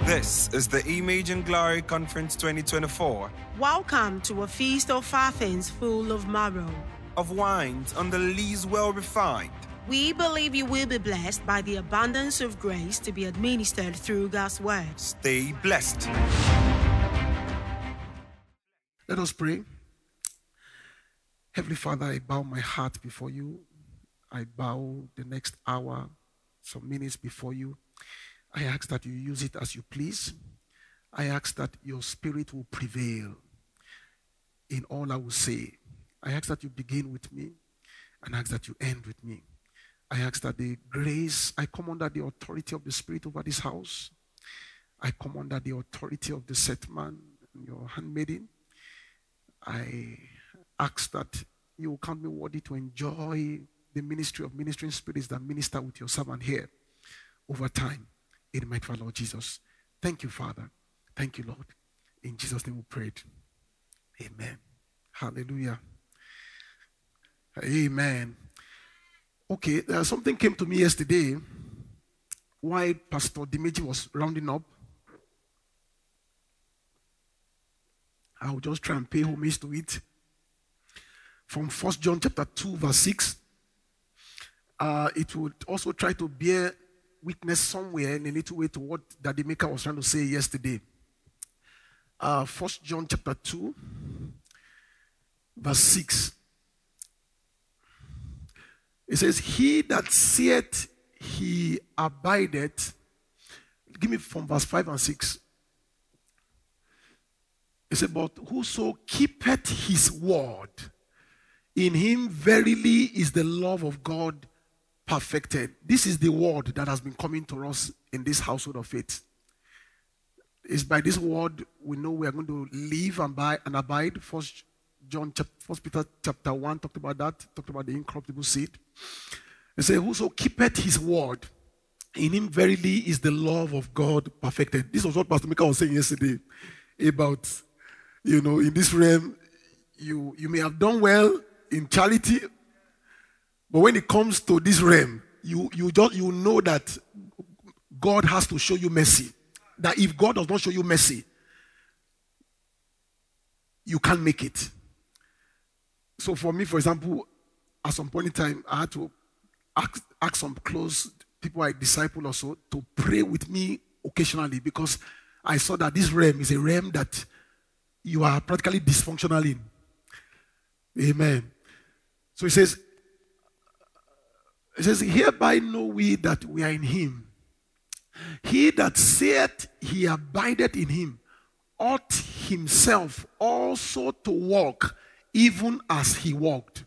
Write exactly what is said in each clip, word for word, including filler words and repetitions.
This is the Image and Glory Conference twenty twenty-four. Welcome to a feast of fathers full of marrow, Of wines on the lees well refined. we believe you will be blessed by the abundance of grace to be administered through God's word. Stay blessed. Let us pray. Heavenly Father, I bow my heart before you. I bow the next hour, some minutes before you. I ask that you use it as you please. I ask that your spirit will prevail in all I will say. I ask that you begin with me and ask that you end with me. I ask that the grace, I come under the authority of the Spirit over this house. I come under the authority of the set man and your handmaiden. I ask that you will count me worthy to enjoy the ministry of ministering spirits that minister with your servant here over time. In the mighty name of Lord Jesus. Thank you, Father. Thank you, Lord. In Jesus' name we prayed. Amen. Hallelujah. Amen. Okay, uh, something came to me yesterday while Pastor Dimeji was rounding up. I'll just try and pay homage to it. From First John chapter two, verse six. Uh, it would also try to bear witness somewhere in a little way to what Daddy Maker was trying to say yesterday. Uh, First John chapter two, verse six. It says, he that saith he abideth. Give me from verse five and six. It said, but whoso keepeth his word, in him verily is the love of God perfected. This is the word that has been coming to us in this household of faith. It's by this word we know we are going to live and, buy and abide. First John, First Peter chapter one talked about that. Talked about the incorruptible seed. It says, whoso keepeth his word, in him verily is the love of God perfected. This was what Pastor Mika was saying yesterday about, you know, in this realm, you, you may have done well in charity, but when it comes to this realm, you, you just you know that God has to show you mercy. That if God does not show you mercy, you can't make it. So for me, for example, at some point in time, I had to ask, ask some close people I disciple also to pray with me occasionally because I saw that this realm is a realm that you are practically dysfunctional in. Amen. So it says, it says, hereby know we that we are in him. He that saith he abideth in him ought himself also to walk even as he walked.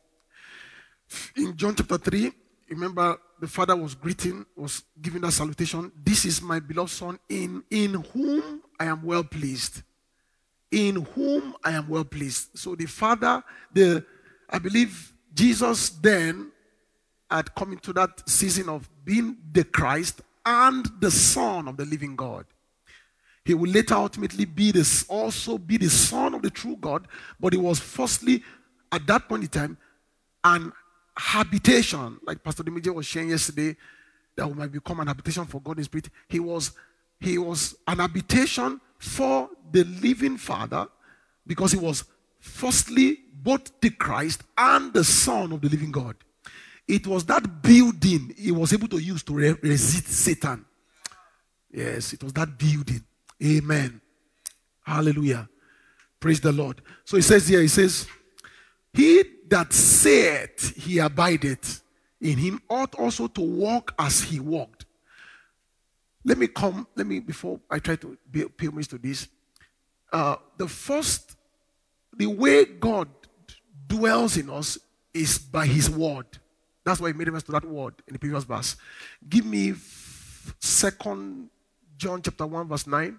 In John chapter three, remember the father was greeting, was giving that salutation. This is my beloved son in, in whom I am well pleased. In whom I am well pleased. So the father, the I believe Jesus then had come into that season of being the Christ and the Son of the living God. He will later ultimately be this, also be the Son of the true God, but he was firstly, at that point in time, an habitation, like Pastor Dimeji was sharing yesterday, that we might become an habitation for God in spirit. He was, he was an habitation for the living Father, because he was firstly both the Christ and the Son of the living God. It was that building he was able to use to re- resist Satan. Yes, it was that building. Amen. Hallelujah. Praise the Lord. So he says here, he says, he that saith he abideth in him ought also to walk as he walked. Let me come, let me, before I try to pay homage to this, uh, the first, the way God dwells in us is by his word. That's why he made reference to that word in the previous verse. Give me Second John chapter one verse nine.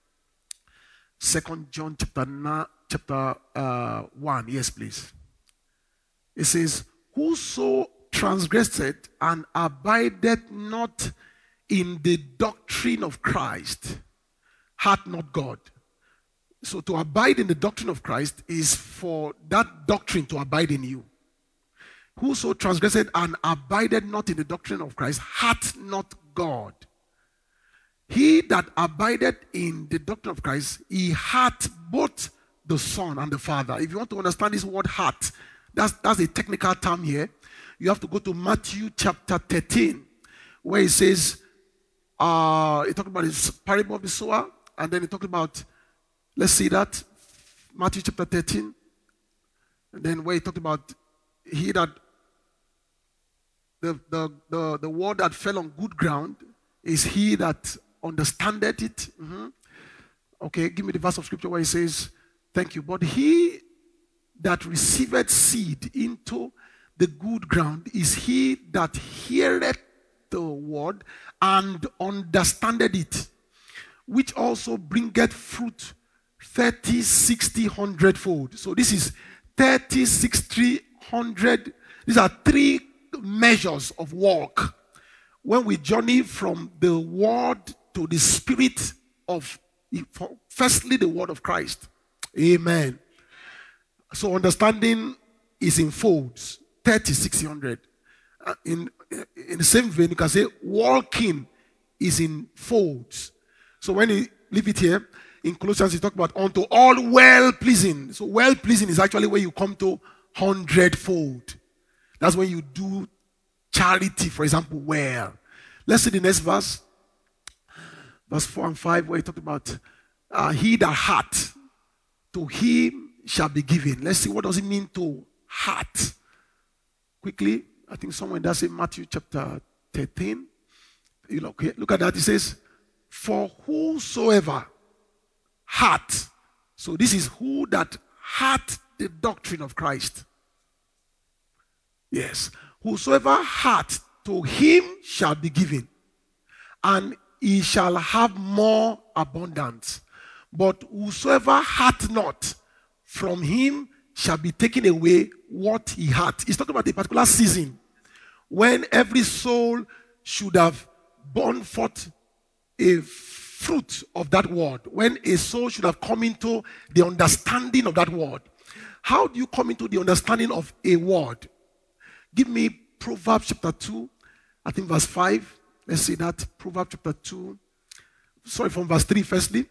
Second John chapter nine, chapter uh, one. Yes, please. It says, whoso transgresseth and abideth not in the doctrine of Christ hath not God. So to abide in the doctrine of Christ is for that doctrine to abide in you. Whoso transgresseth and abideth not in the doctrine of Christ hath not God. he that abideth in the doctrine of Christ, he hath both the Son and the Father. If you want to understand this word hath, that's, that's a technical term here. You have to go to Matthew chapter thirteen, where it says, uh, it talks about the parable of the sower, and then it talks about, let's see that, Matthew chapter thirteen, and then where it talks about he that, the, the, the, the word that fell on good ground is he that understandeth it. Mm-hmm. Okay, give me the verse of scripture where it says, thank you. But he that receiveth seed into the good ground is he that heareth the word and understandeth it, which also bringeth fruit thirty, sixty, hundredfold. So this is thirty, sixty, hundred. These are three measures of walk. When we journey from the word to the spirit of, firstly, the word of Christ. Amen. So understanding is in folds, thirty, sixty, hundred. Uh, in, in the same vein, you can say walking is in folds. So when you leave it here, in Colossians, you talk about unto all well-pleasing. So well-pleasing is actually where you come to hundredfold. That's when you do charity, for example, well. Let's see the next verse. Verse four and five, where he talked about uh, he that hath, to him shall be given. Let's see, what does it mean to hath? Quickly, I think somewhere in that same Matthew chapter thirteen. You look, okay, look at that. It says, for whosoever hath. So this is who that hath the doctrine of Christ. Yes. Whosoever hath, to him shall be given, and he shall have more abundance. But whosoever hath not, from him shall be taken away what he hath. He's talking about a particular season when every soul should have borne forth a fruit of that word. When a soul should have come into the understanding of that word. How do you come into the understanding of a word? Give me Proverbs chapter two, I think verse five. Let's see that. Proverbs chapter two. Sorry, from verse three firstly.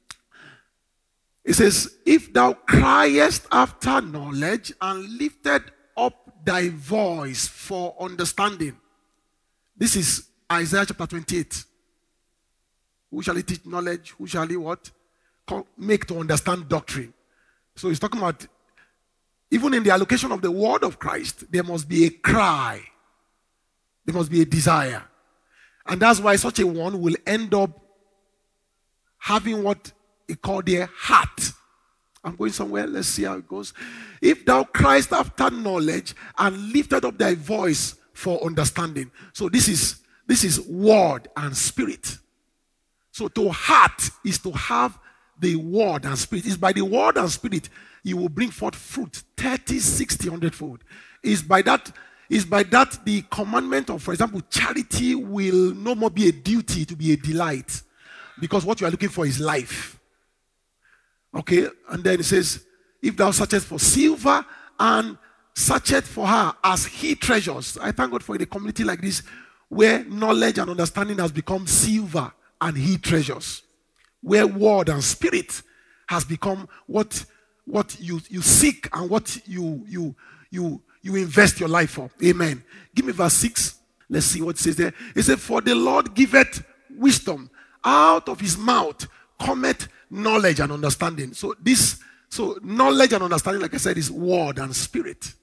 It says, if thou criest after knowledge and lifted up thy voice for understanding. This is Isaiah chapter twenty-eight. Who shall he teach knowledge? Who shall he what? Make to understand doctrine. So he's talking about, even in the allocation of the word of Christ, there must be a cry. There must be a desire. And that's why such a one will end up having what he called their heart. I'm going somewhere. Let's see how it goes. If thou criest after knowledge and lifted up thy voice for understanding. So this is this is word and spirit. So to heart is to have the word and spirit. It's by the word and spirit you will bring forth fruit thirty, sixty, hundredfold. It's by that is by that the commandment of, for example, charity will no more be a duty, to be a delight. Because what you are looking for is life. Okay, and then it says, if thou searchest for silver and searchest for her as he treasures. I thank God for a community like this where knowledge and understanding has become silver and he treasures. Where word and spirit has become what, what you, you seek and what you, you, you, you invest your life for. Amen. Give me verse six. Let's see what it says there. It says, for the Lord giveth wisdom. Out of his mouth cometh knowledge and understanding. So this, so knowledge and understanding, like I said, is word and spirit.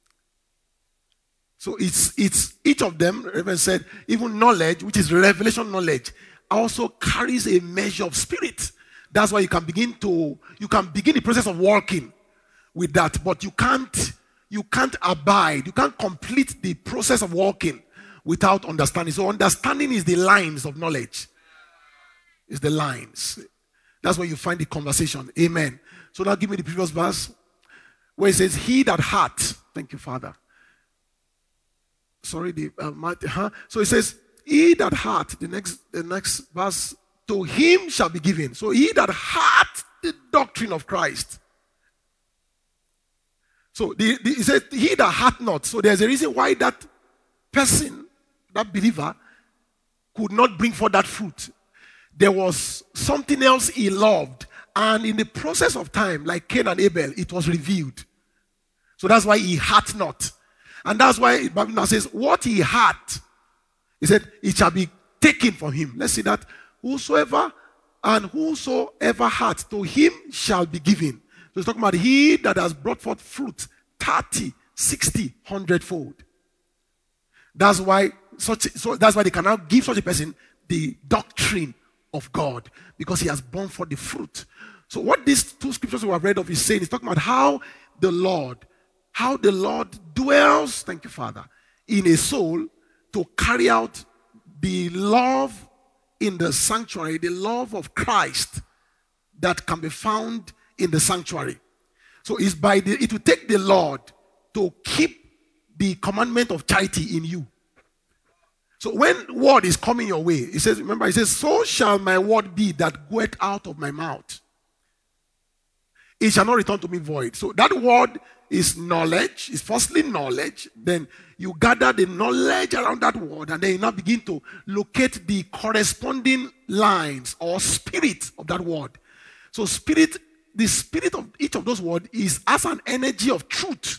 So it's it's each of them, Reverend said, even knowledge, which is revelation knowledge, also carries a measure of spirit. That's why you can begin to you can begin the process of walking with that, but you can't you can't abide, you can't complete the process of walking without understanding. So understanding is the lines of knowledge. It's the lines. That's where you find the conversation. Amen. So now give me the previous verse where it says, he that hath. Thank you, Father. Sorry, the uh, huh? So it says, he that hath, the next, the next verse, to him shall be given. So he that hath the doctrine of Christ. So the, the, it says, he that hath not. So there's a reason why that person, that believer, could not bring forth that fruit. there was something else he loved. And in the process of time, like Cain and Abel, it was revealed. So that's why he hath not. And that's why the Bible now says, what he had, he said, it shall be taken from him. Let's see that. Whosoever and whosoever hath, to him shall be given. So it's talking about he that has brought forth fruit, thirty, sixty, one hundred fold. That's why such so that's why they can now give such a person the doctrine of God, because he has borne forth the fruit. So what these two scriptures we have read of is saying, is talking about how the Lord, how the Lord dwells, thank you, Father, in a soul to carry out the love in the sanctuary, the love of Christ that can be found in the sanctuary. So it's by the, it will take the Lord to keep the commandment of charity in you. So when word is coming your way, it says, remember, it says, so shall my word be that goeth out of my mouth. It shall not return to me void. So that word is knowledge. It's firstly knowledge. Then you gather the knowledge around that word, and then you now begin to locate the corresponding lines or spirit of that word. So spirit, the spirit of each of those words is as an energy of truth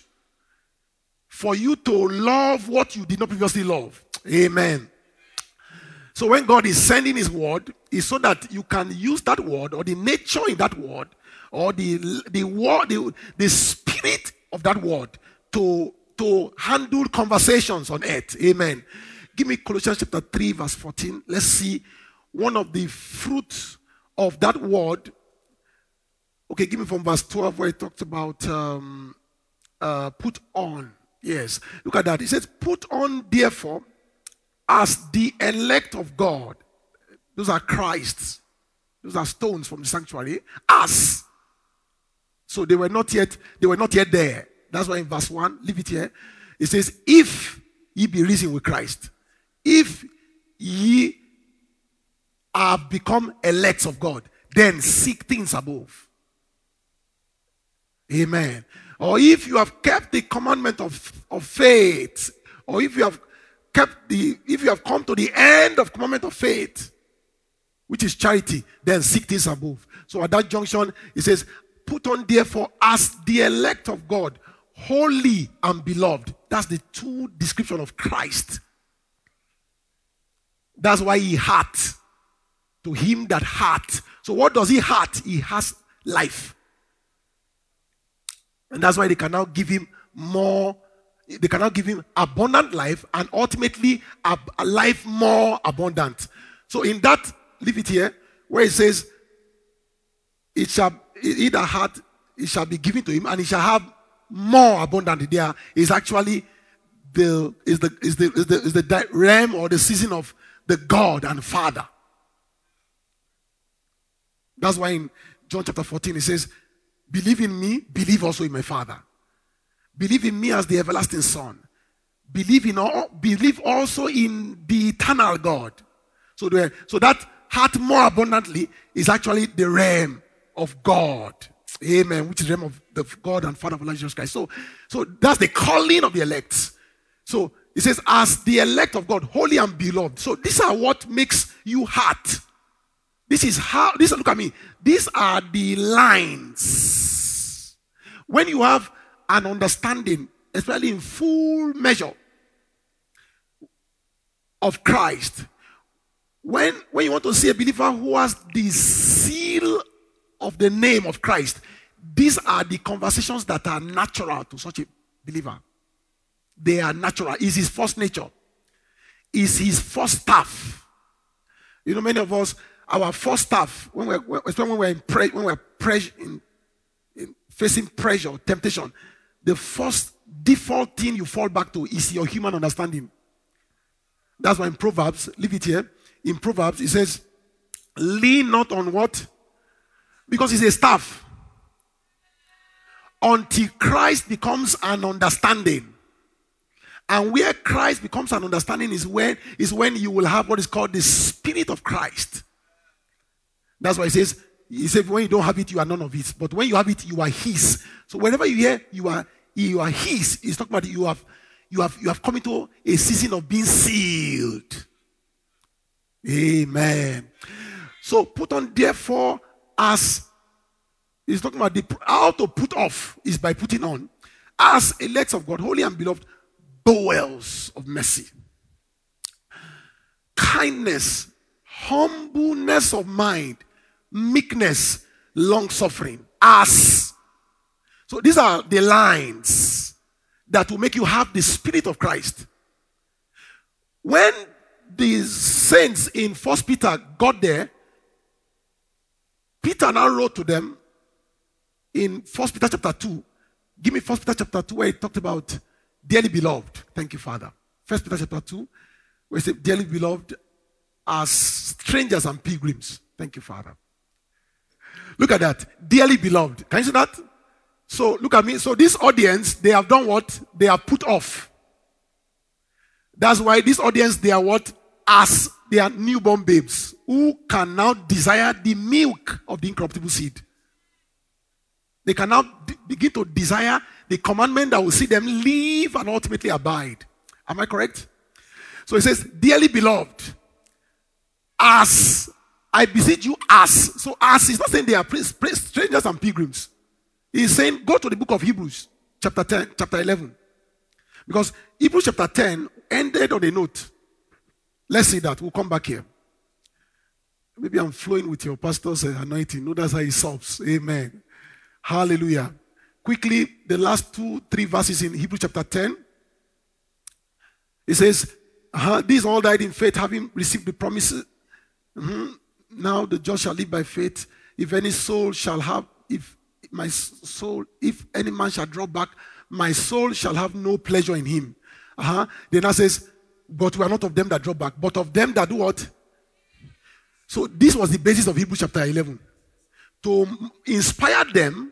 for you to love what you did not previously love. Amen. So when God is sending his word, it's so that you can use that word or the nature in that word or the the word, the, the spirit of that word to, to handle conversations on earth. Amen. Give me Colossians chapter three, verse fourteen. Let's see one of the fruits of that word. Okay, give me from verse twelve where it talks about um, uh, put on. Yes, look at that. It says, put on therefore as the elect of God. Those are Christs. Those are stones from the sanctuary. As. So they were not yet, they were not yet there. That's why in verse one, leave it here. It says, if ye be risen with Christ, if ye have become elects of God, then seek things above. Amen. Or if you have kept the commandment of, of faith, or if you have kept the, if you have come to the end of commandment of faith, which is charity, then seek things above. So at that junction, it says, put on therefore as the elect of God, holy and beloved. That's the two description of Christ. That's why he hath. To him that hath. So what does he hath? He has life. And that's why they can now give him more, they can now give him abundant life and ultimately a, a life more abundant. So in that, leave it here, where it says, it shall, he that hath, it shall be given to him, and he shall have more abundant. There is actually the is the is the is the is the realm or the season of the God and Father. That's why in John chapter fourteen it says, believe in me, believe also in my Father. Believe in me as the everlasting Son. Believe in all, believe also in the eternal God. So, the, so that heart more abundantly is actually the realm of God. Amen. Which is the realm of the God and Father of Lord Jesus Christ. So, so that's the calling of the elect. So it says, as the elect of God, holy and beloved. So these are what makes you heart. This is how, this, look at me. These are the lines. When you have an understanding, especially in full measure of Christ, when, when you want to see a believer who has the seal of the name of Christ, these are the conversations that are natural to such a believer. They are natural. It's his first nature. It's his first staff. You know, many of us, our first staff, when we're, especially when we're in, pre, when we're pressure, in, in facing pressure or temptation, the first default thing you fall back to is your human understanding. That's why in Proverbs, leave it here. In Proverbs, it says, lean not on what? Because it's a staff. Until Christ becomes an understanding. And where Christ becomes an understanding is when, is when you will have what is called the Spirit of Christ. That's why it says, he said, when you don't have it, you are none of it. But when you have it, you are his. So whenever you hear you are you are his, he's talking about you have you have you have come into a season of being sealed. Amen. So put on therefore as, he's talking about the, how to put off is by putting on. As elects of God, holy and beloved, bowels of mercy, kindness, humbleness of mind, meekness, long-suffering. As. So these are the lines that will make you have the Spirit of Christ. When the saints in First Peter got there, Peter now wrote to them in First Peter chapter two. Give me First Peter chapter two where he talked about dearly beloved. Thank you, Father. First Peter chapter two, where he said, dearly beloved, as strangers and pilgrims. Thank you, Father. Look at that. Dearly beloved. Can you see that? So look at me. So this audience, they have done what? They are put off. That's why this audience, they are what? As they are newborn babes who can now desire the milk of the incorruptible seed. They can now d- begin to desire the commandment that will see them live and ultimately abide. Am I correct? So it says, dearly beloved, as I beseech you, as. So as is not saying they are strangers and pilgrims. He's saying, go to the book of Hebrews, chapter ten, chapter eleven. Because Hebrews chapter ten ended on a note. Let's see that. We'll come back here. Maybe I'm flowing with your pastor's anointing. No, that's how he solves. Amen. Hallelujah. Quickly, the last two, three verses in Hebrews chapter ten. It says, uh-huh, these all died in faith, having received the promises. Mm-hmm. Now the just shall live by faith. If any soul shall have, if my soul, if any man shall draw back, my soul shall have no pleasure in him. Uh-huh. Then it says, but we are not of them that draw back, but of them that do what? So this was the basis of Hebrews chapter eleven. To inspire them,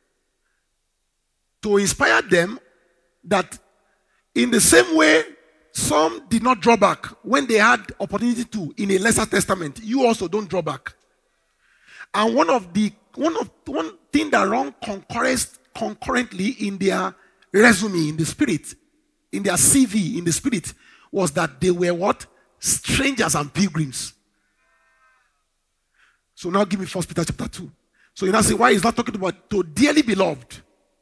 to inspire them that in the same way some did not draw back when they had opportunity to in a lesser testament, you also don't draw back. And one of the one of one thing that ran concurrently in their resume in the spirit, in their C V in the spirit, was that they were what? Strangers and pilgrims. So now give me First Peter chapter two. So you now say, why he's not talking about to dearly beloved,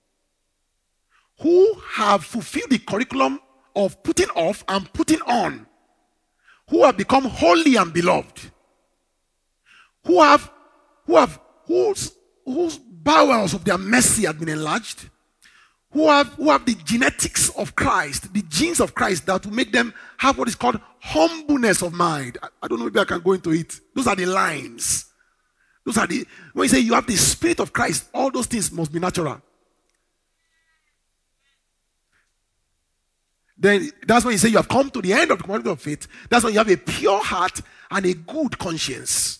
who have fulfilled the curriculum of putting off and putting on, who have become holy and beloved, who have, who have, whose, whose bowels of their mercy have been enlarged, who have, who have the genetics of Christ, the genes of Christ that will make them have what is called humbleness of mind. I, I don't know if I can go into it. Those are the lines. Those are the, when you say you have the Spirit of Christ, all those things must be natural. Then that's when you say you have come to the end of the commandment of faith. That's when you have a pure heart and a good conscience.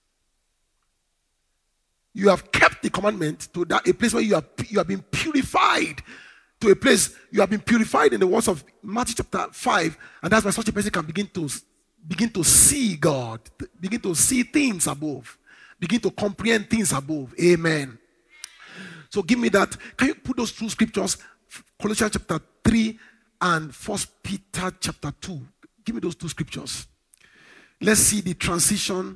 You have kept the commandment to that a place where you have you have been purified, to a place you have been purified in the words of Matthew chapter five, and that's why such a person can begin to begin to see God, begin to see things above, begin to comprehend things above. Amen. So give me that. Can you put those two scriptures, Colossians chapter three and First Peter chapter two? Give me those two scriptures. Let's see the transition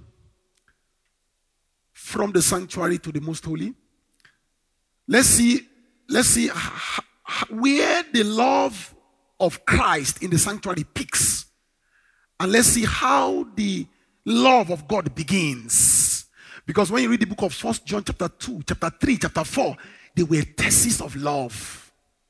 from the sanctuary to the most holy. Let's see, let's see where the love of Christ in the sanctuary peaks. And let's see how the love of God begins. Because when you read the book of First John chapter two, chapter three, chapter four, they were theses of love.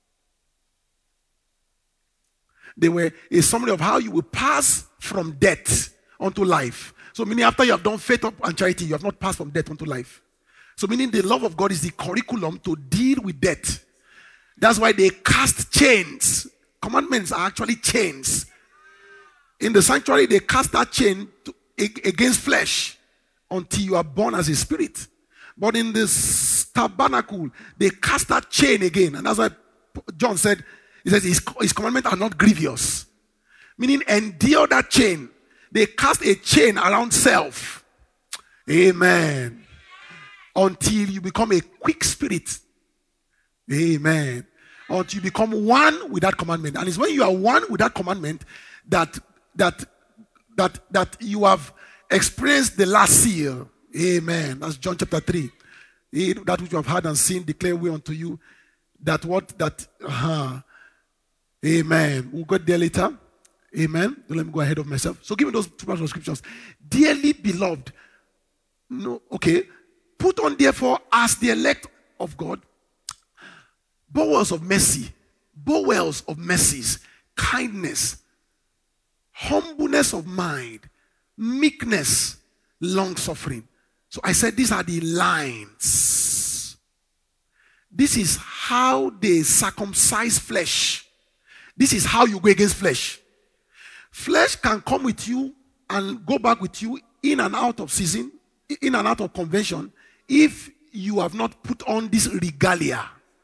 They were a summary of how you will pass from death unto life. So meaning after you have done faith and charity, you have not passed from death unto life. So meaning the love of God is the curriculum to deal with death. That's why they cast chains. Commandments are actually chains. In the sanctuary, they cast that chain to, against flesh until you are born as a spirit. But in this tabernacle, they cast that chain again. And that's why John said, he says his, his commandments are not grievous. Meaning endure that chain. They cast a chain around self. Amen. Until you become a quick spirit. Amen. Until you become one with that commandment. And it's when you are one with that commandment that that that that you have experienced the last seal. Amen. That's John chapter three. That which you have heard and seen, declare we unto you. That what? That, uh-huh. Amen. We'll go there later. Amen. Don't let me go ahead of myself. So give me those two parts of scriptures. Dearly beloved. No, okay. Put on therefore as the elect of God, bowels of mercy, bowels of mercies, kindness, humbleness of mind, meekness, long suffering. So I said these are the lines. This is how they circumcise flesh. This is how you go against flesh. Flesh can come with you and go back with you in and out of season, in and out of convention, if you have not put on this regalia.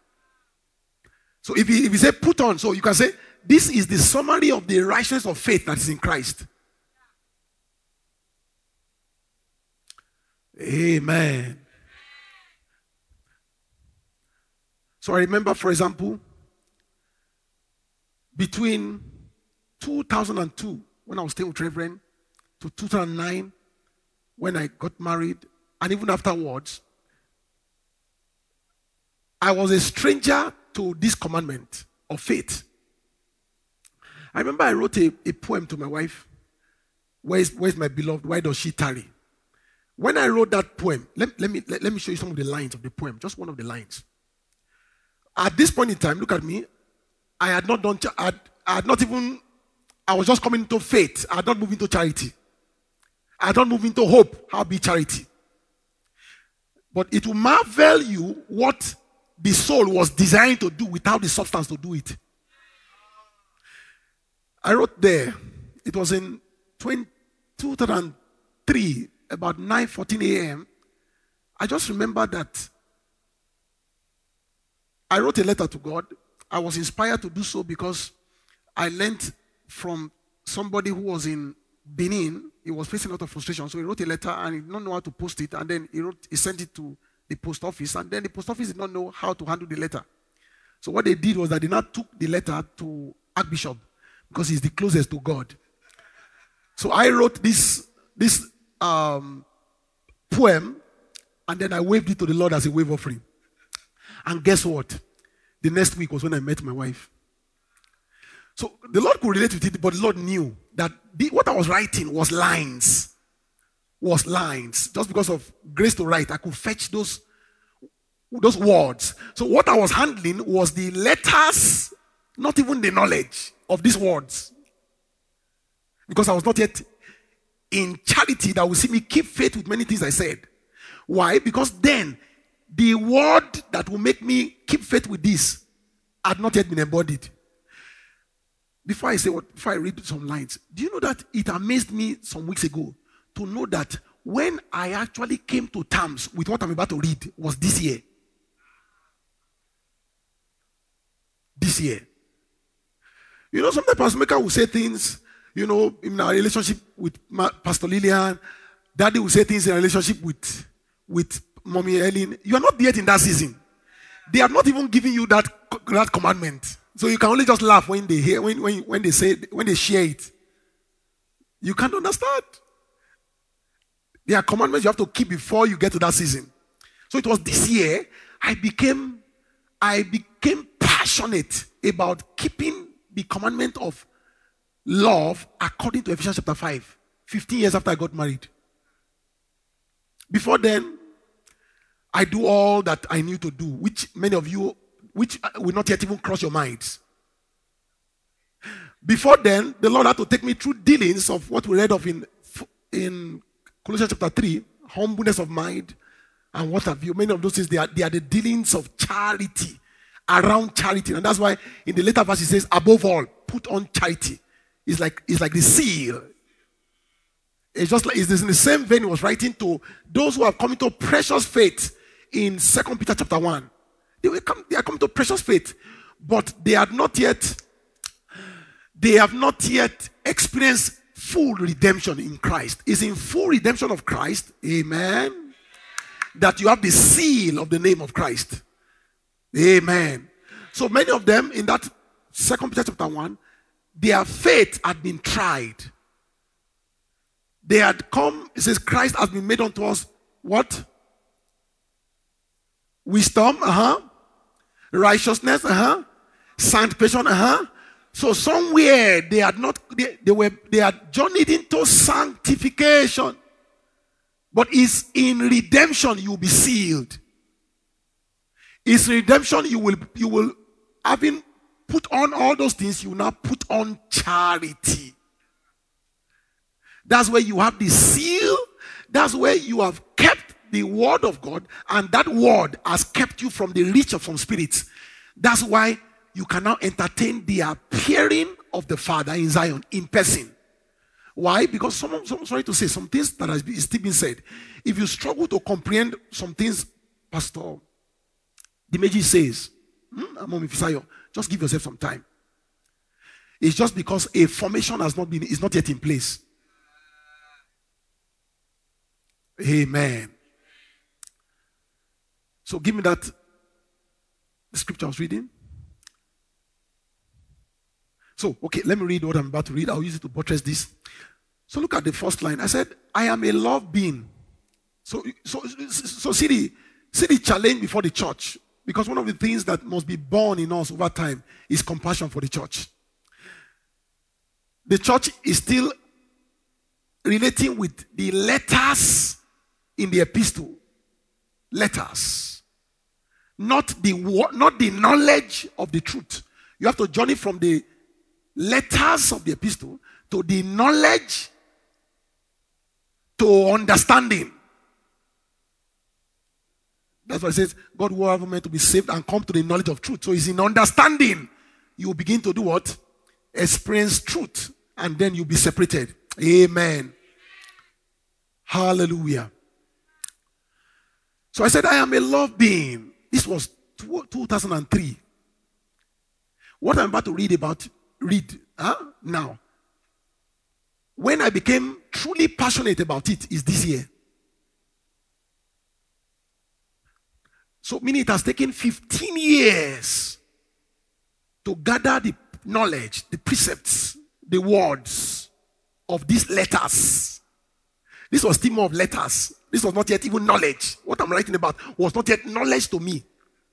So if you, if you say put on, so you can say, this is the summary of the righteousness of faith that is in Christ. Amen. So I remember, for example, between two thousand two, when I was staying with Reverend, to two thousand nine, when I got married, and even afterwards, I was a stranger to this commandment of faith. I remember I wrote a, a poem to my wife. Where is, where is my beloved? Why does she tarry? When I wrote that poem, let, let, me, let, let me show you some of the lines of the poem, just one of the lines. At this point in time, look at me. I had not done, I had, I had not even, I was just coming into faith. I had not moved into charity. I had not moved into hope. How be charity? But it will marvel you what the soul was designed to do without the substance to do it. I wrote there, it was in two thousand three, about nine fourteen a.m. I just remember that I wrote a letter to God. I was inspired to do so because I learned from somebody who was in Benin. He was facing a lot of frustration. So he wrote a letter and he did not know how to post it. And then he, wrote, he sent it to the post office. And then the post office did not know how to handle the letter. So what they did was that they now took the letter to Archbishop because he's the closest to God. So I wrote this, this um, poem and then I waved it to the Lord as a wave offering. And guess what? The next week was when I met my wife. So the Lord could relate with it, but the Lord knew that the, what I was writing was lines. Was lines. Just because of grace to write, I could fetch those, those words. So what I was handling was the letters, not even the knowledge of these words. Because I was not yet in charity that will see me keep faith with many things I said. Why? Because then the word that will make me keep faith with this had not yet been embodied. Before I say what, before I read some lines, do you know that it amazed me some weeks ago to know that when I actually came to terms with what I'm about to read was this year. This year. You know, sometimes Pastor Maker will say things, you know, in our relationship with Pastor Lillian, Daddy will say things in a relationship with, with Mommy Ellen. You are not yet in that season. They are not even giving you that, that commandment. So you can only just laugh when they hear, when, when, when they say, when they share it. You can't understand. There are commandments you have to keep before you get to that season. So it was this year I became, I became passionate about keeping the commandment of love according to Ephesians chapter five, fifteen years after I got married. Before then, I do all that I knew to do, which many of you, which will not yet even cross your minds. Before then, the Lord had to take me through dealings of what we read of in, in Colossians chapter three, humbleness of mind, and what have you. Many of those things, they are, they are the dealings of charity, around charity. And that's why in the later verse it says, above all, put on charity. It's like, it's like the seal. It's just like, it's in the same vein he was writing to those who have come into precious faith in Second Peter chapter one. They will come, they are coming to precious faith, but they have not yet, they have not yet experienced full redemption in Christ. It's in full redemption of Christ, amen, that you have the seal of the name of Christ. Amen. So many of them in that Second Peter chapter one, their faith had been tried. They had come, it says, Christ has been made unto us what? Wisdom, uh-huh. Righteousness, uh-huh. Sanctification, uh-huh. So somewhere they had not, they, they were, they had journeyed into sanctification. But it's in redemption you will be sealed. It's redemption you will, you will, having put on all those things, you will now put on charity. That's where you have the seal. That's where you have kept the word of God, and that word has kept you from the reach of some spirits. That's why you can now entertain the appearing of the Father in Zion in person. Why? Because someone, someone sorry to say, some things that has been, still been said. If you struggle to comprehend some things, Pastor Dimeji says, hmm, just give yourself some time. It's just because a formation has not been, is not yet in place. Amen. So give me that the scripture I was reading. So, okay, let me read what I'm about to read. I'll use it to buttress this. So look at the first line. I said, I am a love being. So, so, so see, the, see the challenge before the church. Because one of the things that must be born in us over time is compassion for the church. The church is still relating with the letters in the epistle. Letters. Not the, not the knowledge of the truth. You have to journey from the letters of the epistle to the knowledge to understanding. That's why it says, God will have meant to be saved and come to the knowledge of truth. So it's in understanding you will begin to do what? Experience truth. And then you'll be separated. Amen. Hallelujah. So I said, I am a love being. This was two thousand three. What I'm about to read about, read huh? now. When I became truly passionate about it is this year. So meaning it has taken fifteen years to gather the knowledge, the precepts, the words of these letters. This was still more of letters. This was not yet even knowledge. What I'm writing about was not yet knowledge to me.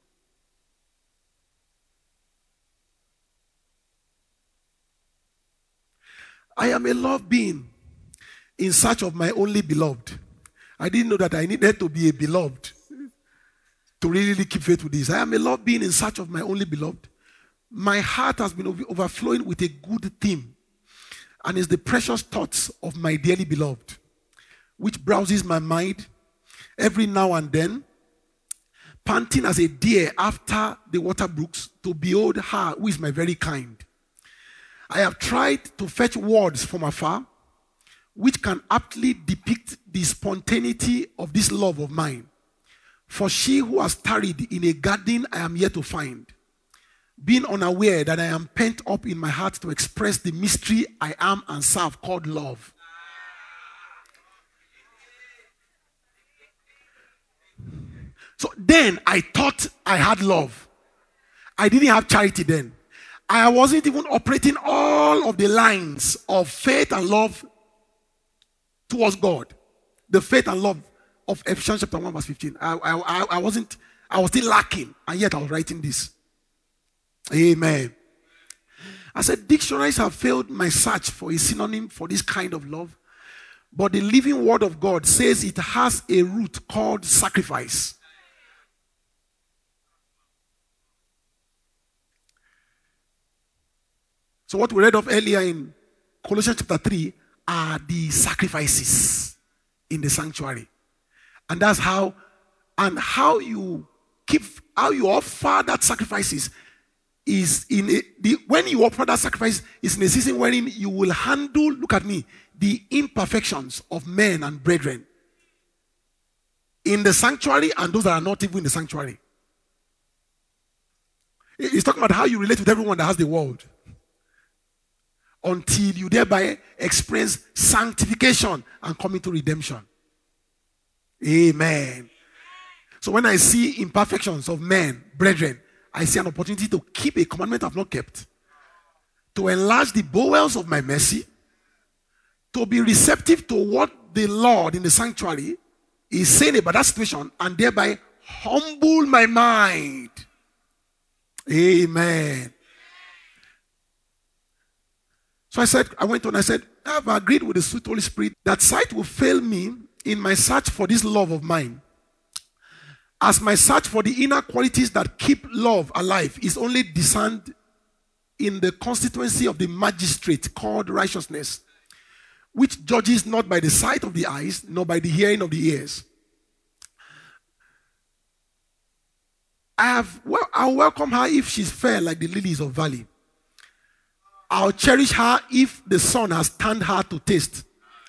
I am a love being in search of my only beloved. I didn't know that I needed to be a beloved to really keep faith with this. I am a love being in search of my only beloved. My heart has been overflowing with a good theme, and is the precious thoughts of my dearly beloved, which browses my mind every now and then, panting as a deer after the water brooks to behold her who is my very kind. I have tried to fetch words from afar, which can aptly depict the spontaneity of this love of mine. For she who has tarried in a garden I am yet to find, being unaware that I am pent up in my heart to express the mystery I am and serve called love. So then I thought I had love. I didn't have charity then. I wasn't even operating all of the lines of faith and love towards God. The faith and love of Ephesians chapter one verse fifteen. I, I, I wasn't, I was still lacking, and yet I was writing this. Amen. I said, dictionaries have failed my search for a synonym for this kind of love, but the living word of God says it has a root called sacrifice. So what we read of earlier in Colossians chapter three are the sacrifices in the sanctuary. And that's how, and how you keep, how you offer that sacrifices is in a, the, when you offer that sacrifice is in a season wherein you will handle, look at me, the imperfections of men and brethren in the sanctuary and those that are not even in the sanctuary. It's talking about how you relate with everyone that has the world, until you thereby experience sanctification and come into redemption. Amen. So when I see imperfections of men, brethren, I see an opportunity to keep a commandment I've not kept, to enlarge the bowels of my mercy, to be receptive to what the Lord in the sanctuary is saying about that situation and thereby humble my mind. Amen. So I said, I went on, I said, I have agreed with the sweet Holy Spirit that sight will fail me in my search for this love of mine, as my search for the inner qualities that keep love alive is only discerned in the constituency of the magistrate called righteousness, which judges not by the sight of the eyes, nor by the hearing of the ears. I have, well, I'll welcome her if she's fair like the lilies of valley. I'll cherish her if the sun has turned her to taste.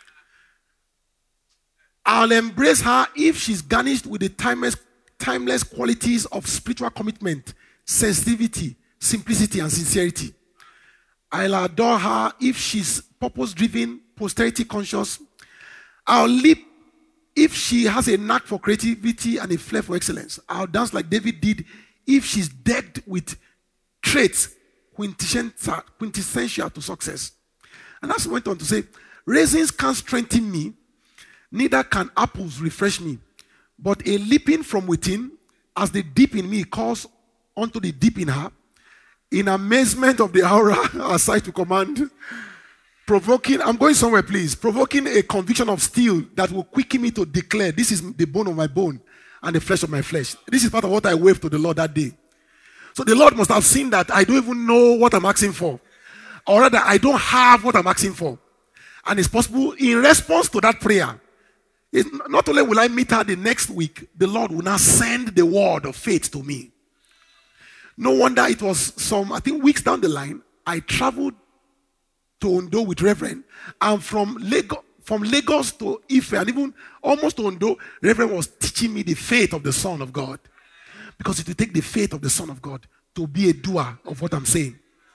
I'll embrace her if she's garnished with the timeless, timeless qualities of spiritual commitment, sensitivity, simplicity, and sincerity. I'll adore her if she's purpose-driven, posterity-conscious. I'll leap if she has a knack for creativity and a flair for excellence. I'll dance like David did if she's decked with traits quintessential, quintessential to success. And that's went on to say, raisins can't strengthen me, neither can apples refresh me, but a leaping from within, as the deep in me calls unto the deep in her, in amazement of the aura aside to command, provoking, I'm going somewhere please, provoking a conviction of steel that will quicken me to declare, this is the bone of my bone and the flesh of my flesh. This is part of what I waved to the Lord that day. So the Lord must have seen that I don't even know what I'm asking for. Or rather, I don't have what I'm asking for. And it's possible, in response to that prayer, it, not only will I meet her the next week, the Lord will now send the word of faith to me. No wonder it was some, I think, weeks down the line, I traveled to Ondo with Reverend. And from Lagos, from Lagos to Ife, and even almost to Ondo, Reverend was teaching me the faith of the Son of God. Because it will take the faith of the Son of God to be a doer of what I'm saying.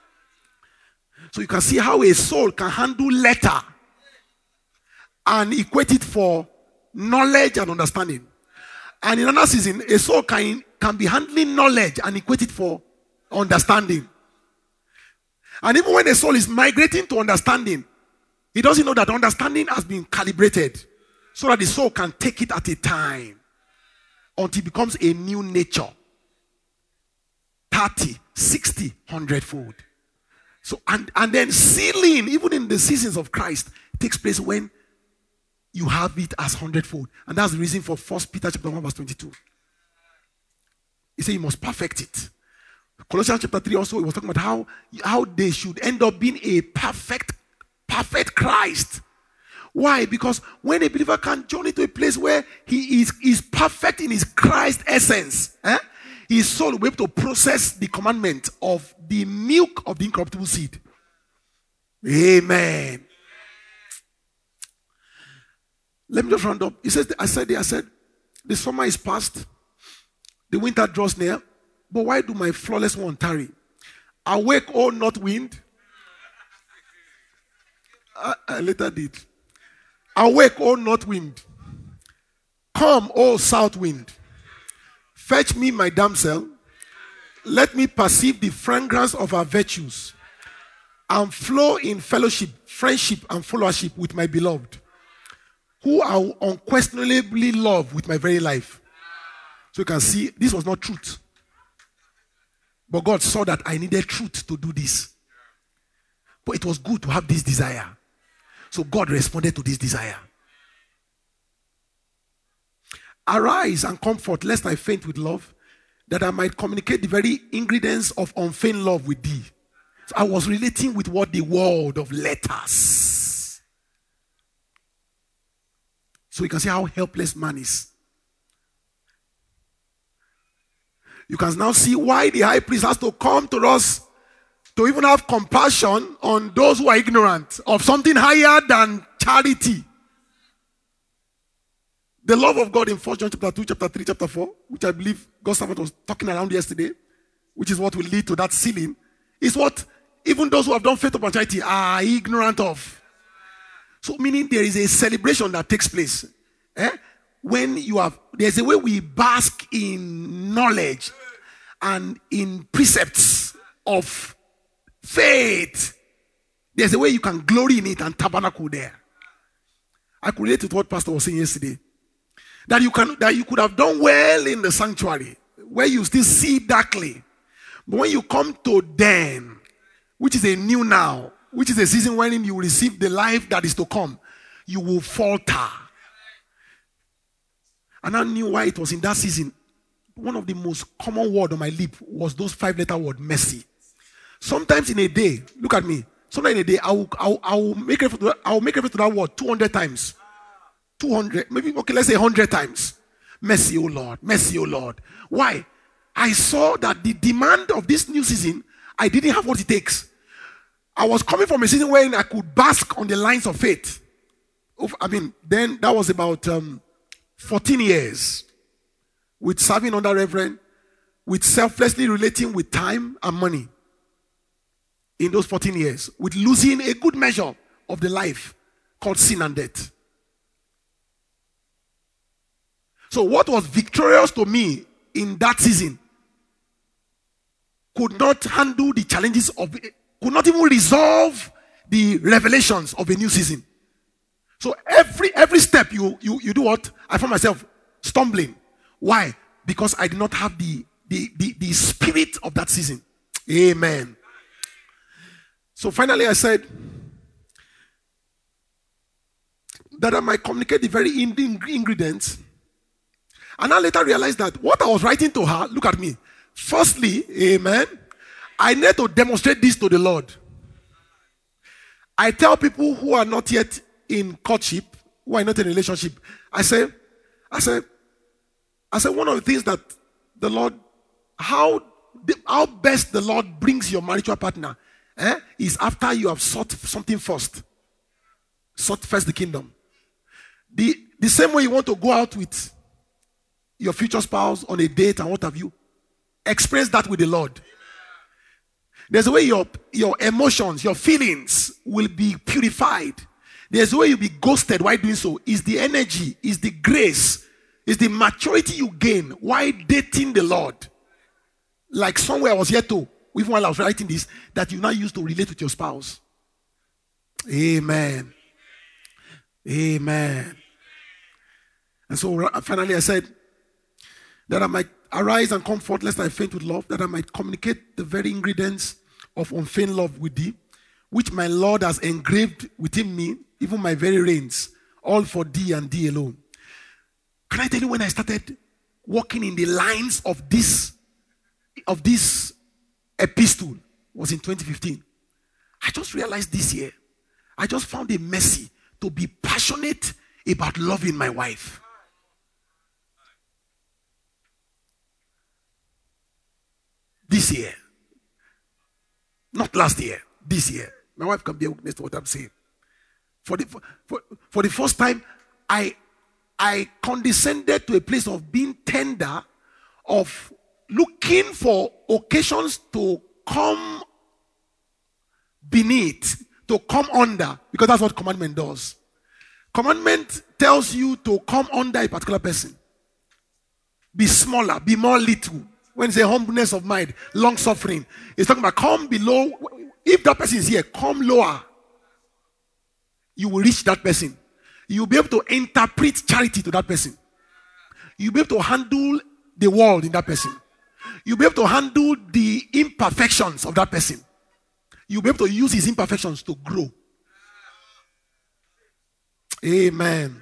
So you can see how a soul can handle letter and equate it for knowledge and understanding. And in another season, a soul can, can be handling knowledge and equate it for understanding. And even when a soul is migrating to understanding, he doesn't know that understanding has been calibrated so that the soul can take it at a time until it becomes a new nature. thirty, sixty, one hundred fold. So, and, and then sealing, even in the seasons of Christ, takes place when you have it as one hundred fold. And that's the reason for First Peter chapter one verse twenty-two. He said you must perfect it. Colossians chapter three also, he was talking about how, how they should end up being a perfect, perfect Christ. Why? Because when a believer can journey to a place where he is, is perfect in his Christ essence, eh? His soul will be able to process the commandment of the milk of the incorruptible seed. Amen. Let me just round up. He says, I said, I said, the summer is past, the winter draws near, but why do my flawless one tarry? Awake, O north wind. I, I later did. Awake, O north wind. Come, O south wind. Fetch me my damsel. Let me perceive the fragrance of her virtues and flow in fellowship, friendship, and followership with my beloved, who I will unquestionably love with my very life. So you can see, this was not truth. But God saw that I needed truth to do this. But it was good to have this desire. So God responded to this desire. Arise and comfort, lest I faint with love, that I might communicate the very ingredients of unfeigned love with thee. So I was relating with what the world of letters. So you can see how helpless man is. You can now see why the high priest has to come to us to even have compassion on those who are ignorant of something higher than charity. The love of God in First John chapter two, chapter three, chapter four, which I believe God's servant was talking around yesterday, which is what will lead to that sealing, is what even those who have done faith upon charity are ignorant of. So meaning there is a celebration that takes place. Eh? When you have, there's a way we bask in knowledge and in precepts of faith. There's a way you can glory in it and tabernacle there. I could relate to what Pastor was saying yesterday. That you can that you could have done well in the sanctuary, where you still see darkly. But when you come to then, which is a new now, which is a season wherein you will receive the life that is to come, you will falter. And I knew why it was in that season. One of the most common words on my lip was those five-letter word, mercy. Sometimes in a day, look at me. Sometimes in a day, I will, I will, I will make reference to that, I will make reference to that word two hundred times. two hundred, maybe, okay, let's say one hundred times. Mercy, oh Lord. Mercy, oh Lord. Why? I saw that the demand of this new season, I didn't have what it takes. I was coming from a season where I could bask on the lines of faith. I mean, then that was about um, fourteen years with serving under Reverend, with selflessly relating with time and money. In those fourteen years, with losing a good measure of the life called sin and death. So what was victorious to me in that season could not handle the challenges of, could not even resolve the revelations of a new season. So every every step you you you do what? I found myself stumbling. Why? Because I did not have the the the, the spirit of that season. Amen. So finally I said that I might communicate the very ingredients. And I later realized that what I was writing to her, look at me. Firstly, amen, I need to demonstrate this to the Lord. I tell people who are not yet in courtship, who are not in a relationship, I say, I say, I say one of the things that the Lord, how, how best the Lord brings your marital partner eh, is after you have sought something first. Sought first the kingdom. The, the same way you want to go out with your future spouse on a date and what have you, express that with the Lord. There's a way your, your emotions, your feelings will be purified. There's a way you'll be ghosted while doing so. Is the energy, is the grace, is the maturity you gain while dating the Lord. Like somewhere I was here to, even while I was writing this, that you now use to relate with your spouse. Amen. Amen. And so finally I said, that I might arise and come forth lest I faint with love, that I might communicate the very ingredients of unfeigned love with thee, which my Lord has engraved within me, even my very reins, all for thee and thee alone. Can I tell you, when I started walking in the lines of this, of this epistle, was in twenty fifteen. I just realized this year, I just found a mercy to be passionate about loving my wife. This year. Not last year. This year. My wife can be a witness to what I'm saying. For the, for, for, for the first time, I, I condescended to a place of being tender, of looking for occasions to come beneath, to come under, because that's what commandment does. Commandment tells you to come under a particular person. Be smaller, be more little. When it's a humbleness of mind, long suffering, it's talking about come below. If that person is here, come lower. You will reach that person. You'll be able to interpret charity to that person. You'll be able to handle the world in that person. You'll be able to handle the imperfections of that person. You'll be able to use his imperfections to grow. Amen.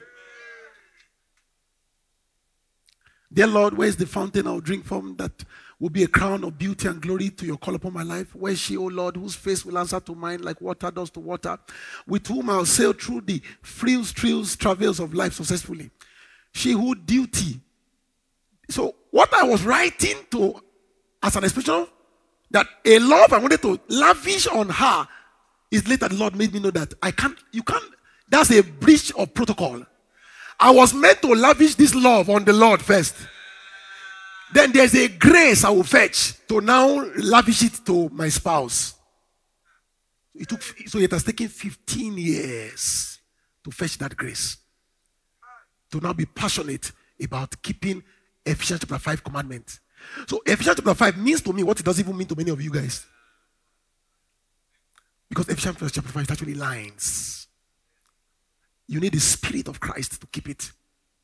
Dear Lord, where is the fountain I'll drink from that will be a crown of beauty and glory to your call upon my life? Where is she, O Lord, whose face will answer to mine like water does to water, with whom I'll sail through the frills, trills, travails of life successfully? She who duty. So what I was writing to as an expression of that a love I wanted to lavish on her is later the Lord made me know that I can't, you can't, that's a breach of protocol. I was meant to lavish this love on the Lord first. Then there's a grace I will fetch to now lavish it to my spouse. It took, so it has taken fifteen years to fetch that grace. To now be passionate about keeping Ephesians chapter five commandments. So Ephesians chapter five means to me what it doesn't even mean to many of you guys. Because Ephesians chapter five is actually lines. You need the Spirit of Christ to keep it.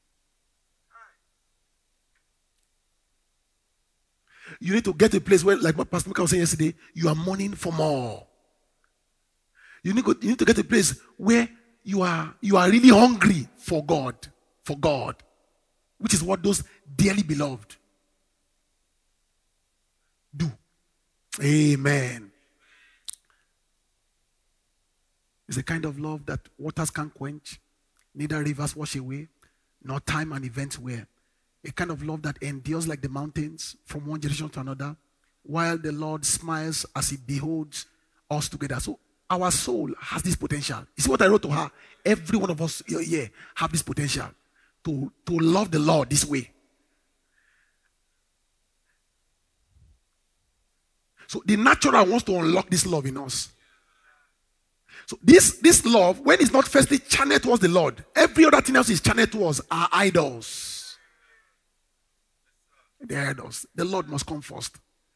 You need to get to a place where, like what Pastor Mika was saying yesterday, you are mourning for more. You need, to, you need to get to a place where you are you are really hungry for God, for God, which is what those dearly beloved do. Amen. It's a kind of love that waters can't quench, neither rivers wash away, nor time and events wear. A kind of love that endures like the mountains from one generation to another, while the Lord smiles as he beholds us together. So our soul has this potential. You see what I wrote to her? Every one of us here have this potential to, to love the Lord this way. So the natural wants to unlock this love in us. So this, this love, when it's not firstly channeled towards the Lord, every other thing else is channeled towards our idols. The idols. The Lord must come first.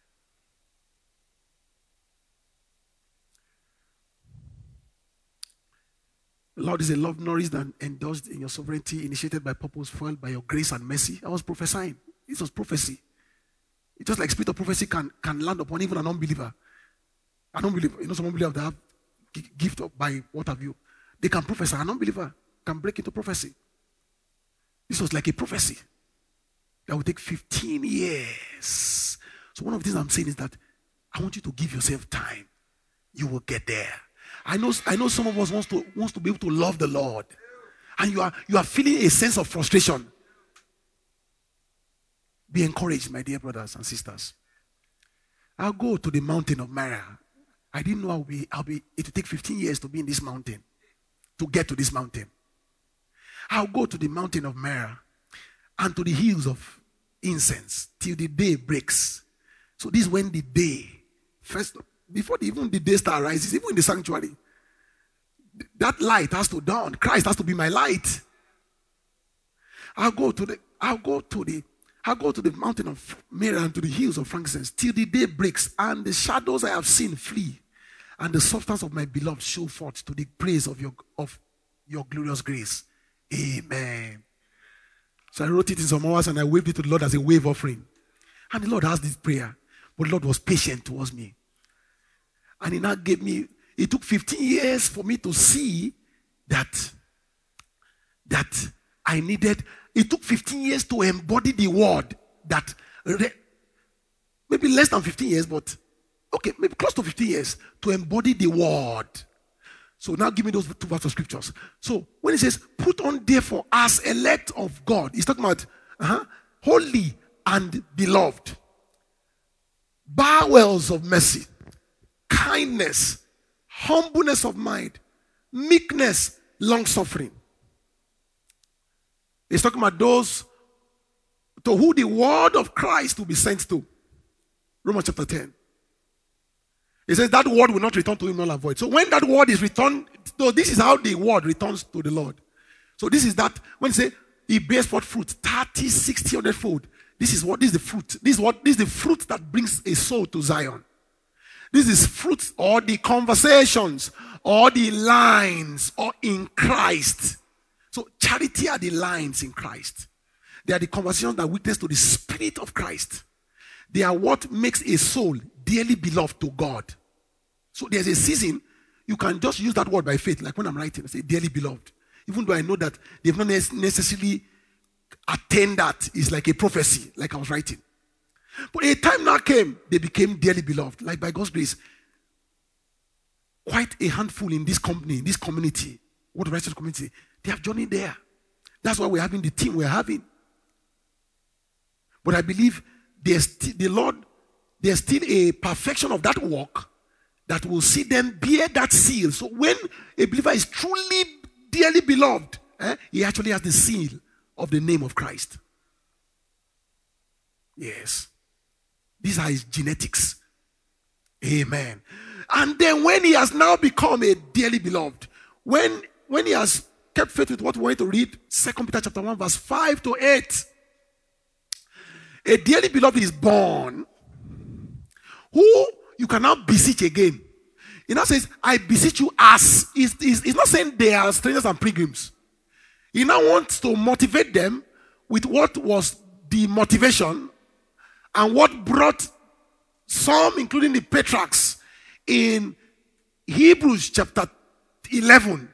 The Lord is a love nourished and endorsed in your sovereignty, initiated by purpose, fueled by your grace and mercy. I was prophesying. This was prophecy. It's just like spirit of prophecy can, can land upon even an unbeliever. An unbeliever, you know, some unbelievers that have gift up by what have you. They can prophesy. An unbeliever can break into prophecy. This was like a prophecy that will take fifteen years. So one of the things I'm saying is that I want you to give yourself time. You will get there. I know, I know some of us wants to wants to be able to love the Lord, and you are you are feeling a sense of frustration. Be encouraged, my dear brothers and sisters. I'll go to the mountain of Mara. I didn't know I'll be, I'll be, it will take fifteen years to be in this mountain, to get to this mountain. I'll go to the mountain of Mara and to the hills of incense till the day breaks. So this is when the day, first, before the, even the day star rises, even in the sanctuary, that light has to dawn. Christ has to be my light. I'll go to the, I'll go to the, I'll go to the mountain of Mara and to the hills of frankincense till the day breaks and the shadows I have seen flee and the substance of my beloved show forth to the praise of your, of your glorious grace. Amen. So I wrote it in some hours and I waved it to the Lord as a wave offering. And the Lord asked this prayer. But the Lord was patient towards me. And he now gave me, it took fifteen years for me to see that, that I needed, it took fifteen years to embody the word that, maybe less than fifteen years, but okay, maybe close to fifteen years to embody the word. So now give me those two verses of scriptures. So when it says, put on therefore as elect of God, he's talking about uh-huh, holy and beloved, bowels of mercy, kindness, humbleness of mind, meekness, long-suffering. He's talking about those to who the word of Christ will be sent to. Romans chapter ten. He says that word will not return to him null and void. So when that word is returned, so this is how the word returns to the Lord. So this is that, when he say he bears forth fruit, thirty, sixty, one hundred fold. This is what, this is the fruit. This is what, this is the fruit that brings a soul to Zion. This is fruit or the conversations or the lines or in Christ. So charity are the lines in Christ. They are the conversations that witness to the Spirit of Christ. They are what makes a soul dearly beloved to God. So there's a season you can just use that word by faith, like when I'm writing, I say dearly beloved. Even though I know that they've not necessarily attained that, it's like a prophecy, like I was writing. But a time now came, they became dearly beloved, like by God's grace. Quite a handful in this company, in this community, what the righteous community, they have journeyed there. That's why we're having the team we're having. But I believe there's st- the Lord, there's still a perfection of that work that will see them bear that seal. So when a believer is truly dearly beloved, eh, he actually has the seal of the name of Christ. Yes. These are his genetics. Amen. And then when he has now become a dearly beloved, when, when he has kept faith with what we want to read, Second Peter chapter one, verse five to eight. A dearly beloved is born, who you cannot beseech again. It now says, I beseech you as. It's, it's, it's not saying they are strangers and pilgrims. He now wants to motivate them with what was the motivation and what brought some, including the patriarchs, in Hebrews chapter eleven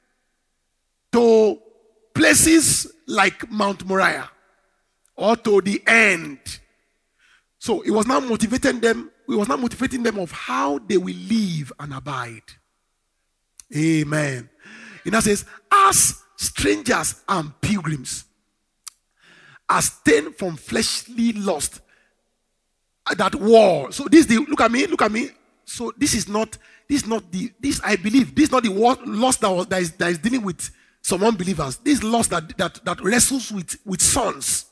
to places like Mount Moriah or to the end. So it was now motivating them, it was now motivating them of how they will live and abide. Amen. It now says, as strangers and pilgrims, abstain from fleshly lust, that war. So this is the, look at me, look at me. So this is not, this is not the, this I believe, this is not the war, lust that, was, that, is, that is dealing with some unbelievers. This is lust that, that, that wrestles with, with sons.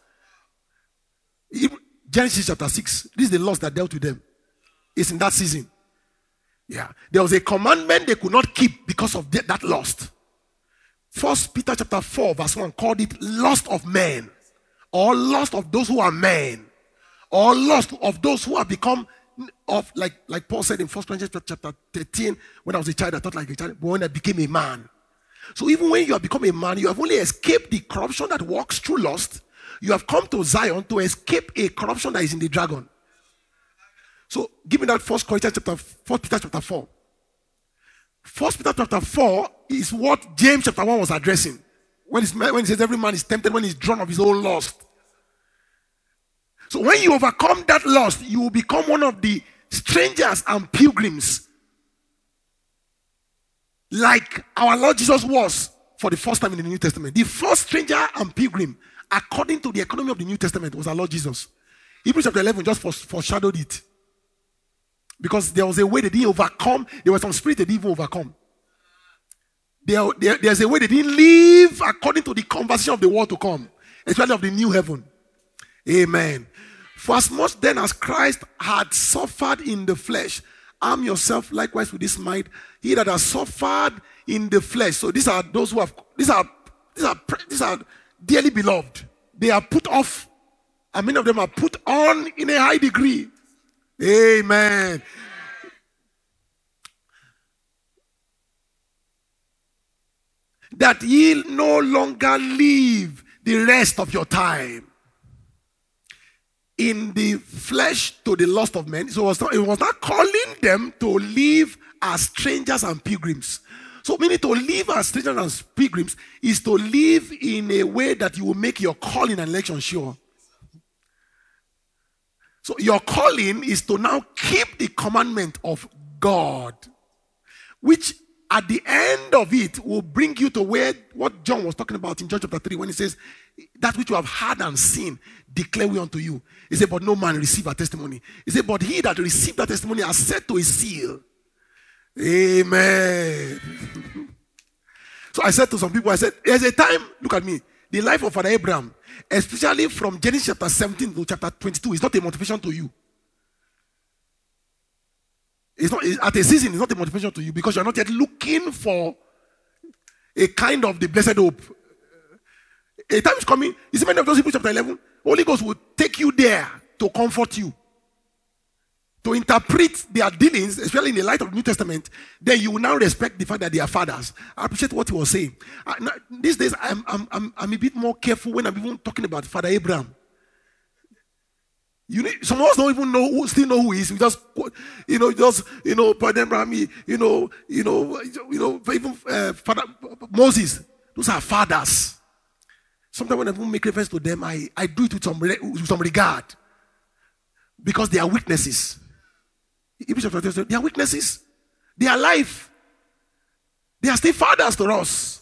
Genesis chapter six, this is the lust that dealt with them. It's in that season. Yeah. There was a commandment they could not keep because of that, that lust. First Peter chapter four verse one called it lust of men, or lust of those who are men, or lust of those who have become of, like, like Paul said in First Corinthians chapter thirteen, when I was a child, I thought like a child, but when I became a man. So even when you have become a man, you have only escaped the corruption that walks through lust. You have come to Zion to escape a corruption that is in the dragon. So give me that First Corinthians chapter, First Peter chapter four. First Peter chapter four is what James chapter one was addressing. When, it's, when he says every man is tempted when he's drawn of his own lust. So when you overcome that lust, you will become one of the strangers and pilgrims, like our Lord Jesus was for the first time in the New Testament. The first stranger and pilgrim, according to the economy of the New Testament, was our Lord Jesus. Hebrews chapter eleven just foreshadowed it. Because there was a way they didn't overcome. There was some spirit they didn't even overcome. There, there, there's a way they didn't live according to the conversation of the world to come, especially of the new heaven. Amen. For as much then as Christ had suffered in the flesh, arm yourself likewise with this might. He that has suffered in the flesh. So these are those who have, these are, these are, these are dearly beloved. They are put off, and many of them are put on in a high degree. Amen. That ye no longer live the rest of your time in the flesh to the lust of men. So it was not, it was not calling them to live as strangers and pilgrims. So meaning to live as strangers and pilgrims is to live in a way that you will make your calling and election sure. So your calling is to now keep the commandment of God, which at the end of it will bring you to where what John was talking about in John chapter three, when he says, that which you have heard and seen, declare we unto you. He said, but no man receive a testimony. He said, but he that received that testimony has set to his seal. Amen. So I said to some people, I said, there's a time, look at me, the life of Father Abraham, especially from Genesis chapter seventeen to chapter twenty-two, is not a motivation to you. It's not, it's, at a season, it's not a motivation to you because you're not yet looking for a kind of the blessed hope. A time is coming, you see many of those people, chapter eleven, Holy Ghost will take you there to comfort you, to interpret their dealings, especially in the light of the New Testament. Then you will now respect the fact that they are fathers. I appreciate what he was saying. Uh, now, these days, I'm, I'm, I'm, I'm a bit more careful when I'm even talking about Father Abraham. You need, some of us don't even know who, still know who he is. We just, you know, just, you know, Father Abraham, you know, you know, you know, even uh, Father Moses. Those are fathers. Sometimes when I make reference to them, I, I do it with some, with some regard. Because they are weaknesses. They are weaknesses. They are life. They are still fathers to us.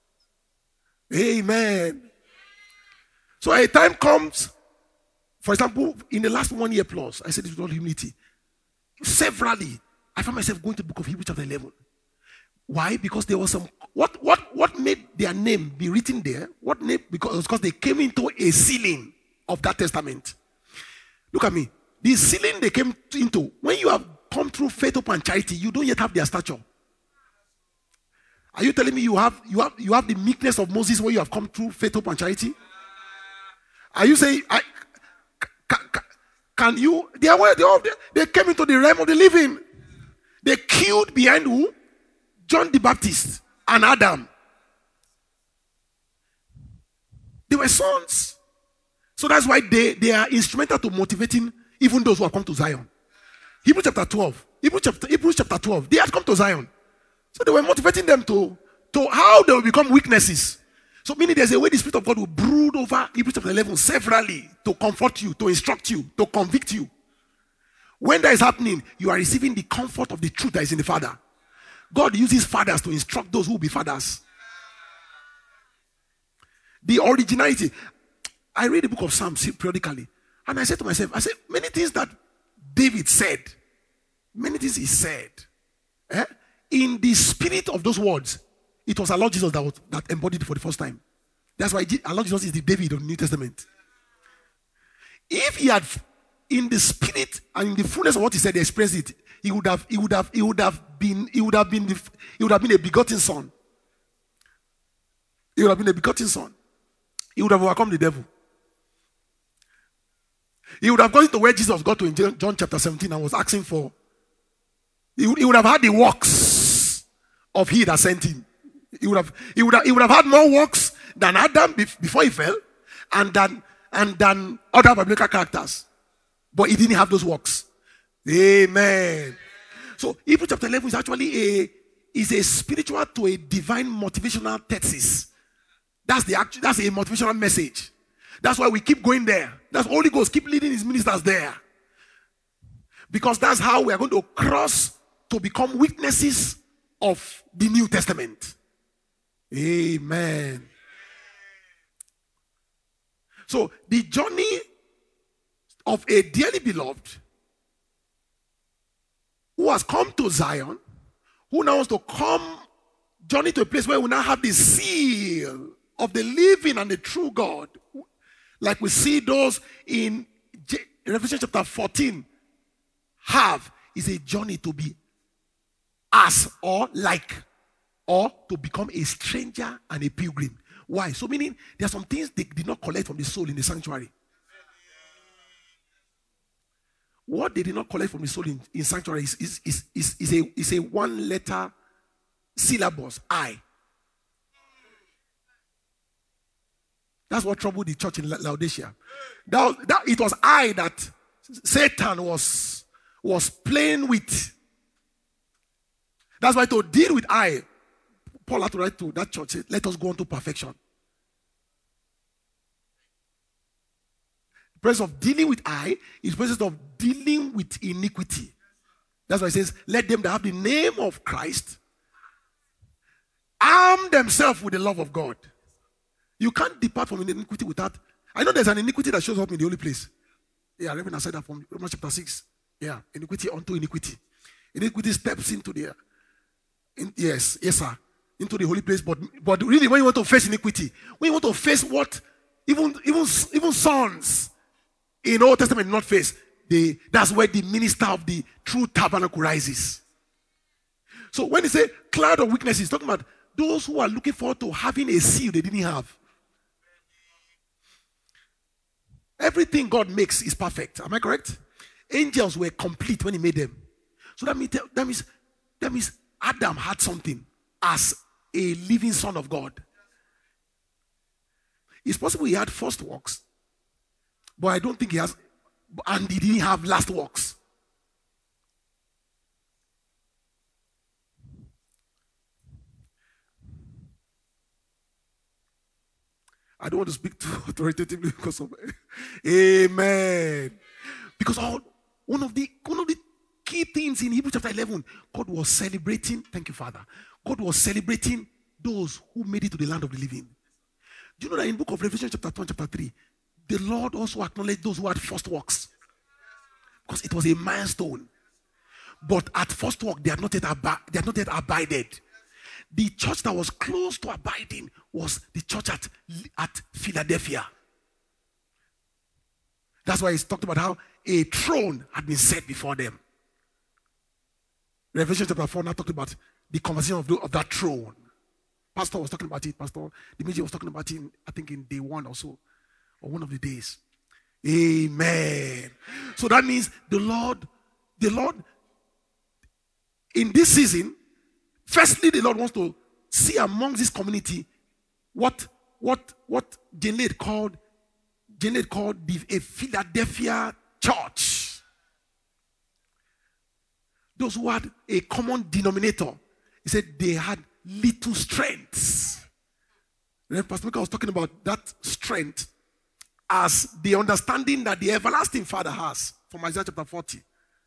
Amen. So a time comes, for example, in the last one year plus, I said this with all humility. Severally, I found myself going to the book of Hebrews chapter eleven. Why? Because there was some, what what what made their name be written there? What name? Because, because they came into a sealing of that testament. Look at me. The sealing they came into, when you have come through faith, hope, and charity, you don't yet have their stature. Are you telling me you have you have you have the meekness of Moses when you have come through faith, hope, and charity? Are you saying I can, can, can you? They are where they are. They came into the realm of the living. They queued behind who? John the Baptist and Adam. They were sons. So that's why they, they are instrumental to motivating even those who have come to Zion. Hebrews chapter twelve. Hebrews chapter, Hebrews chapter twelve. They had come to Zion. So they were motivating them to, to how they will become weaknesses. So meaning there's a way the Spirit of God will brood over Hebrews chapter eleven severally to comfort you, to instruct you, to convict you. When that is happening, you are receiving the comfort of the truth that is in the Father. God uses fathers to instruct those who will be fathers. The originality. I read the book of Psalms periodically, and I said to myself, I said, many things that David said, many things he said, eh, in the spirit of those words, it was our Lord Jesus that, was, that embodied it for the first time. That's why our Lord Jesus is the David of the New Testament. If he had, in the spirit and in the fullness of what he said, expressed it, he would have, he would have, he would have been, he would have been, the, he would have been a begotten son. He would have been a begotten son. He would have overcome the devil. He would have gone to where Jesus got to in John chapter seventeen and was asking for. He would, he would have had the works of he that sent him. He would have, he would have, he would have had more works than Adam before he fell, and than and than other biblical characters. But he didn't have those works. Amen. So Hebrews chapter eleven is actually a is a spiritual to a divine motivational thesis. That's the actual, that's a motivational message. That's why we keep going there. That's Holy Ghost keep leading his ministers there. Because that's how we are going to cross to become witnesses of the New Testament. Amen. So the journey of a dearly beloved who has come to Zion, who now wants to come journey to a place where we now have the seal of the living and the true God, like we see those in Revelation chapter fourteen have, is a journey to be as or like, or to become a stranger and a pilgrim. Why? So meaning there are some things they did not collect from the soul in the sanctuary. What they did not collect from the soul in, in sanctuary is, is, is, is, is, a, is a one letter syllabus, I. That's what troubled the church in Laodicea. That, that, it was I that Satan was, was playing with. That's why to deal with I, Paul had to write to that church, say, let us go on to perfection. The process of dealing with I is the process of dealing with iniquity. That's why it says, let them that have the name of Christ arm themselves with the love of God. You can't depart from iniquity without. I know there's an iniquity that shows up in the holy place. Yeah, Reverend said that from Romans chapter six. Yeah, iniquity unto iniquity. Iniquity steps into the. In, yes, yes, sir. Into the holy place. But but really, when you want to face iniquity, when you want to face what even even even sons in Old Testament did not face, they, that's where the minister of the true tabernacle rises. So when they say cloud of witnesses, talking about those who are looking forward to having a seal they didn't have. Everything God makes is perfect. Am I correct? Angels were complete when he made them. So that means that means that means Adam had something as a living son of God. It's possible he had first works, but I don't think he has, and he didn't have last works. I don't want to speak too authoritatively because of amen. Because all one of the one of the key things in Hebrews chapter eleven, God was celebrating. Thank you, Father. God was celebrating those who made it to the land of the living. Do you know that in the book of Revelation chapter two and chapter three, the Lord also acknowledged those who had first works, because it was a milestone. But at first work, they had not yet ab- they had not yet abided. The church that was close to abiding was the church at, at Philadelphia. That's why it's talked about how a throne had been set before them. Revelation chapter four now talked about the conversation of, the, of that throne. Pastor was talking about it. Pastor Dimeji was talking about it, in, I think, in day one or so, or one of the days. Amen. So that means the Lord, the Lord, in this season, firstly, the Lord wants to see amongst this community what, what what Janet called Janet called the, a Philadelphia church. Those who had a common denominator, he said they had little strength. Then Pastor Mika was talking about that strength as the understanding that the everlasting Father has from Isaiah chapter forty.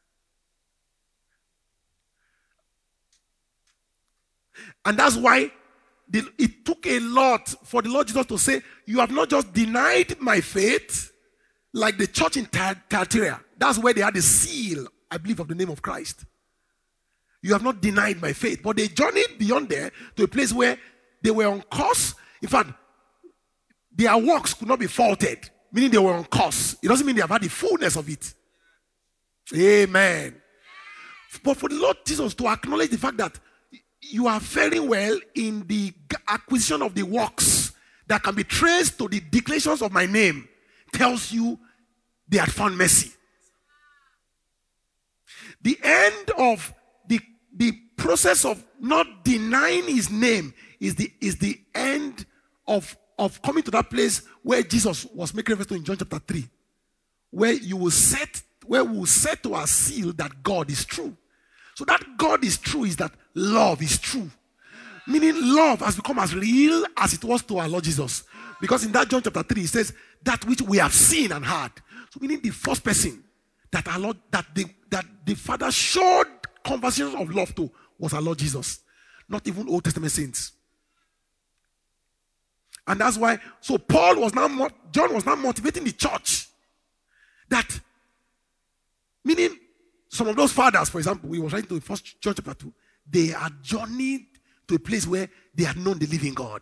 And that's why the, it took a lot for the Lord Jesus to say, you have not just denied my faith, like the church in Thyatira. That's where they had the seal, I believe, of the name of Christ. You have not denied my faith. But they journeyed beyond there to a place where they were on course. In fact, their works could not be faulted, meaning they were on course. It doesn't mean they have had the fullness of it. Amen. But for the Lord Jesus to acknowledge the fact that you are faring well in the acquisition of the works that can be traced to the declarations of my name, tells you they had found mercy. The end of the, the process of not denying his name is the, is the end of, of coming to that place where Jesus was making reference to in John chapter three, where you will set, where we will set to our seal that God is true. So that God is true is that love is true. Meaning love has become as real as it was to our Lord Jesus. Because in that John chapter three, it says, that which we have seen and heard. So meaning the first person that our Lord, that the, that the Father showed conversations of love to was our Lord Jesus. Not even Old Testament saints. And that's why, so Paul was now, John was now motivating the church. That, meaning, some of those fathers, for example, we were writing to First John chapter two, they had journeyed to a place where they had known the living God.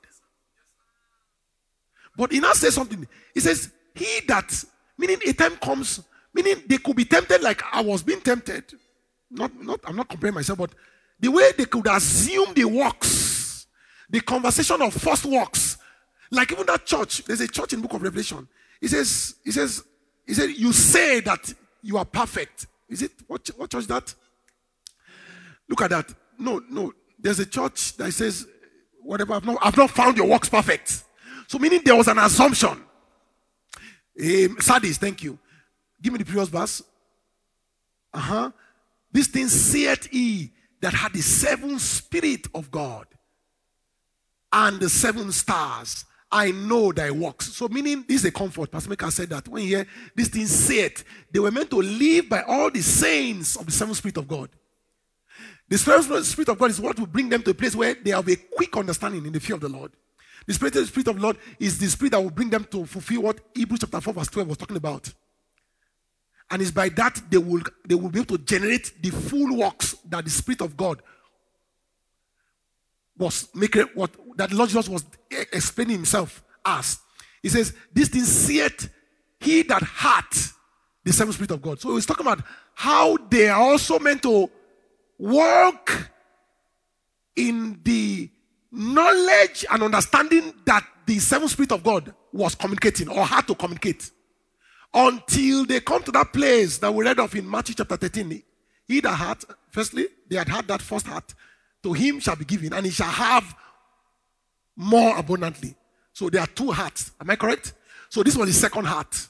But he now says something. He says, he that, meaning a time comes, meaning they could be tempted like I was being tempted. Not, not, I'm not comparing myself, but the way they could assume the works, the conversation of first works, like even that church, there's a church in the book of Revelation. He says, he says, he said, you say that you are perfect. Is it, what, what church is that? Look at that. No, no. There's a church that says, whatever, I've not, I've not found your works perfect. So meaning there was an assumption. Um, Sardis, thank you. Give me the previous verse. Uh-huh. This thing saith he that had the seven spirit of God and the seven stars. I know thy works. So meaning, this is a comfort. Pastor Mika said that when you hear this thing said, they were meant to live by all the saints of the seven spirit of God. The seven spirit of God is what will bring them to a place where they have a quick understanding in the fear of the Lord. The spirit, the spirit of the Lord is the spirit that will bring them to fulfill what Hebrews chapter four verse twelve was talking about. And it's by that they will, they will be able to generate the full works that the Spirit of God was making, what that Lord Jesus was explaining himself as. He says, this thing saith he that hath the seven Spirit of God. So he's talking about how they are also meant to walk in the knowledge and understanding that the seven Spirit of God was communicating or had to communicate. Until they come to that place that we read of in Matthew chapter thirteen. He that hath, firstly, they had had that first heart. To him shall be given, and he shall have more abundantly. So there are two hearts. Am I correct? So this was the second heart.